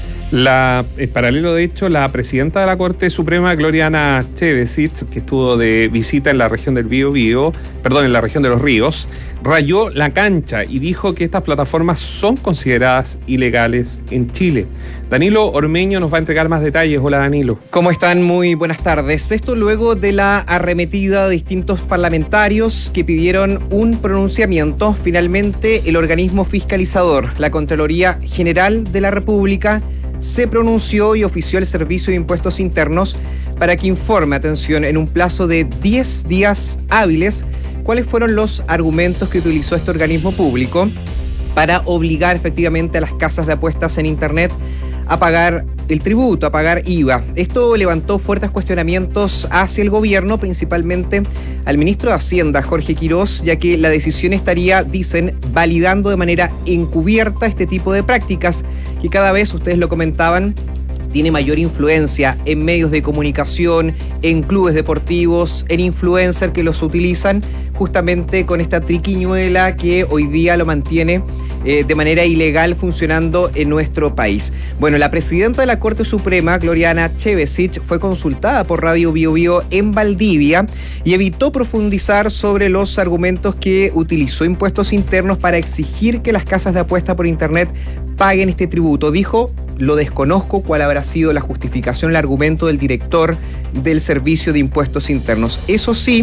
[SPEAKER 6] La, en paralelo, de hecho, la presidenta de la Corte Suprema, Gloriana Chevesic, que estuvo de visita en la región del Bío Bío, perdón, en la región de Los Ríos, rayó la cancha y dijo que estas plataformas son consideradas ilegales en Chile. Danilo Ormeño nos va a entregar más detalles. Hola, Danilo.
[SPEAKER 18] ¿Cómo están? Muy buenas tardes. Esto luego de la arremetida de distintos parlamentarios que pidieron un pronunciamiento. Finalmente, el organismo fiscalizador, la Contraloría General de la República, se pronunció y ofició el Servicio de Impuestos Internos para que informe, atención, en un plazo de diez días hábiles, cuáles fueron los argumentos que utilizó este organismo público para obligar efectivamente a las casas de apuestas en Internet a pagar el tributo, a pagar I V A. Esto levantó fuertes cuestionamientos hacia el gobierno, principalmente al ministro de Hacienda, Jorge Quirós, ya que la decisión estaría, dicen, validando de manera encubierta este tipo de prácticas que cada vez, ustedes lo comentaban, tiene mayor influencia en medios de comunicación, en clubes deportivos, en influencers que los utilizan justamente con esta triquiñuela que hoy día lo mantiene eh, de manera ilegal funcionando en nuestro país. Bueno, la presidenta de la Corte Suprema, Gloriana Chevesic, fue consultada por Radio Bio Bio en Valdivia y evitó profundizar sobre los argumentos que utilizó Impuestos Internos para exigir que las casas de apuesta por Internet paguen este tributo. Dijo: lo desconozco cuál habrá sido la justificación, el argumento del director del Servicio de Impuestos Internos. Eso sí,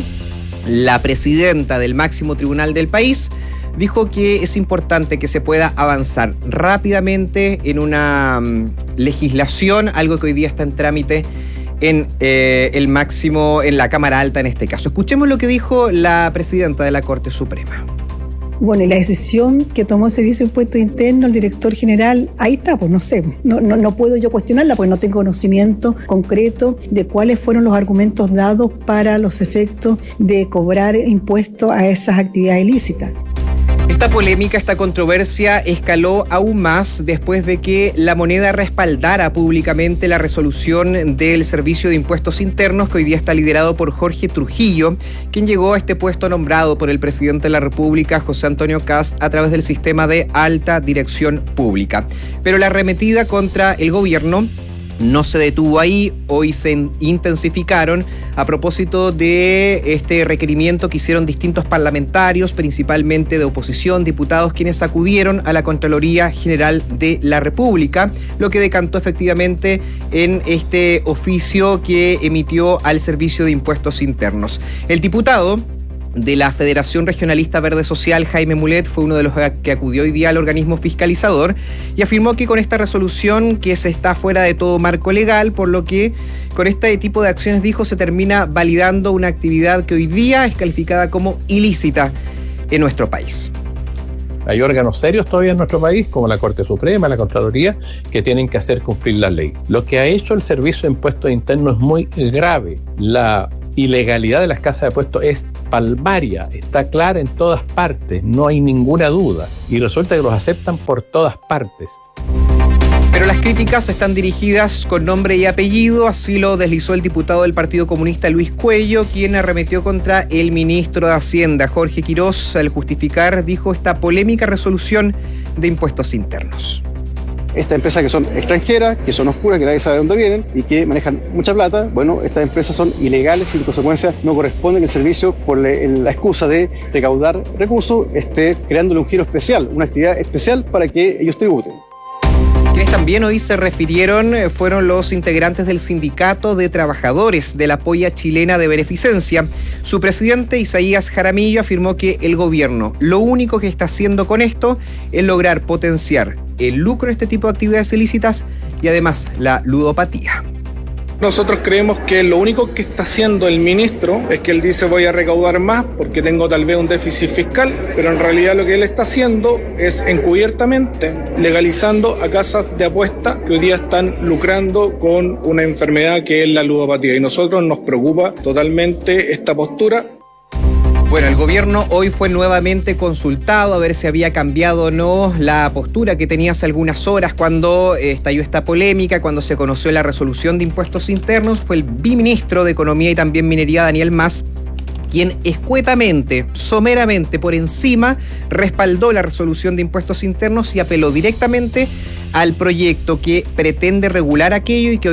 [SPEAKER 18] la presidenta del máximo tribunal del país dijo que es importante que se pueda avanzar rápidamente en una um, legislación, algo que hoy día está en trámite en eh, el máximo, en la Cámara Alta en este caso. Escuchemos lo que dijo la presidenta de la Corte Suprema.
[SPEAKER 1] Bueno, y la decisión que tomó el Servicio de Impuestos Internos, el director general, ahí está, pues no sé, no, no, no puedo yo cuestionarla porque no tengo conocimiento concreto de cuáles fueron los argumentos dados para los efectos de cobrar impuestos a esas actividades ilícitas.
[SPEAKER 18] Esta polémica, esta controversia escaló aún más después de que La Moneda respaldara públicamente la resolución del Servicio de Impuestos Internos, que hoy día está liderado por Jorge Trujillo, quien llegó a este puesto nombrado por el presidente de la República, José Antonio Kast, a través del sistema de alta dirección pública. Pero la arremetida contra el gobierno no se detuvo ahí, hoy se intensificaron a propósito de este requerimiento que hicieron distintos parlamentarios, principalmente de oposición, diputados, quienes acudieron a la Contraloría General de la República, lo que decantó efectivamente en este oficio que emitió al Servicio de Impuestos Internos. El diputado de la Federación Regionalista Verde Social, Jaime Mulet, fue uno de los que acudió hoy día al organismo fiscalizador y afirmó que con esta resolución que se está fuera de todo marco legal, por lo que con este tipo de acciones, dijo, se termina validando una actividad que hoy día es calificada como ilícita en nuestro país.
[SPEAKER 19] Hay órganos serios todavía en nuestro país, como la Corte Suprema, la Contraloría, que tienen que hacer cumplir la ley. Lo que ha hecho el Servicio de Impuestos Internos es muy grave. La ilegalidad de las casas de apuestos es palmaria, está clara en todas partes, no hay ninguna duda. Y resulta que los aceptan por todas partes.
[SPEAKER 18] Pero las críticas están dirigidas con nombre y apellido, así lo deslizó el diputado del Partido Comunista Luis Cuello, quien arremetió contra el ministro de Hacienda, Jorge Quirós, al justificar, dijo, esta polémica resolución de impuestos internos.
[SPEAKER 2] Estas empresas que son extranjeras, que son oscuras, que nadie sabe de dónde vienen y que manejan mucha plata, bueno, estas empresas son ilegales y en consecuencia no corresponden que el servicio, por la excusa de recaudar recursos, esté creándole un giro especial, una actividad especial para que ellos tributen.
[SPEAKER 18] Quienes también hoy se refirieron fueron los integrantes del Sindicato de Trabajadores de la Polla Chilena de Beneficencia. Su presidente, Isaías Jaramillo, afirmó que el gobierno lo único que está haciendo con esto es lograr potenciar el lucro de este tipo de actividades ilícitas y además la ludopatía.
[SPEAKER 3] Nosotros creemos que lo único que está haciendo el ministro es que él dice voy a recaudar más porque tengo tal vez un déficit fiscal, pero en realidad lo que él está haciendo es encubiertamente legalizando a casas de apuesta que hoy día están lucrando con una enfermedad que es la ludopatía. Y a nosotros nos preocupa totalmente esta postura.
[SPEAKER 18] Bueno, el gobierno hoy fue nuevamente consultado a ver si había cambiado o no la postura que tenía hace algunas horas cuando estalló esta polémica, cuando se conoció la resolución de impuestos internos. Fue el viceministro de Economía y también Minería, Daniel Mas, quien escuetamente, someramente, por encima, respaldó la resolución de impuestos internos y apeló directamente al proyecto que pretende regular aquello y que hoy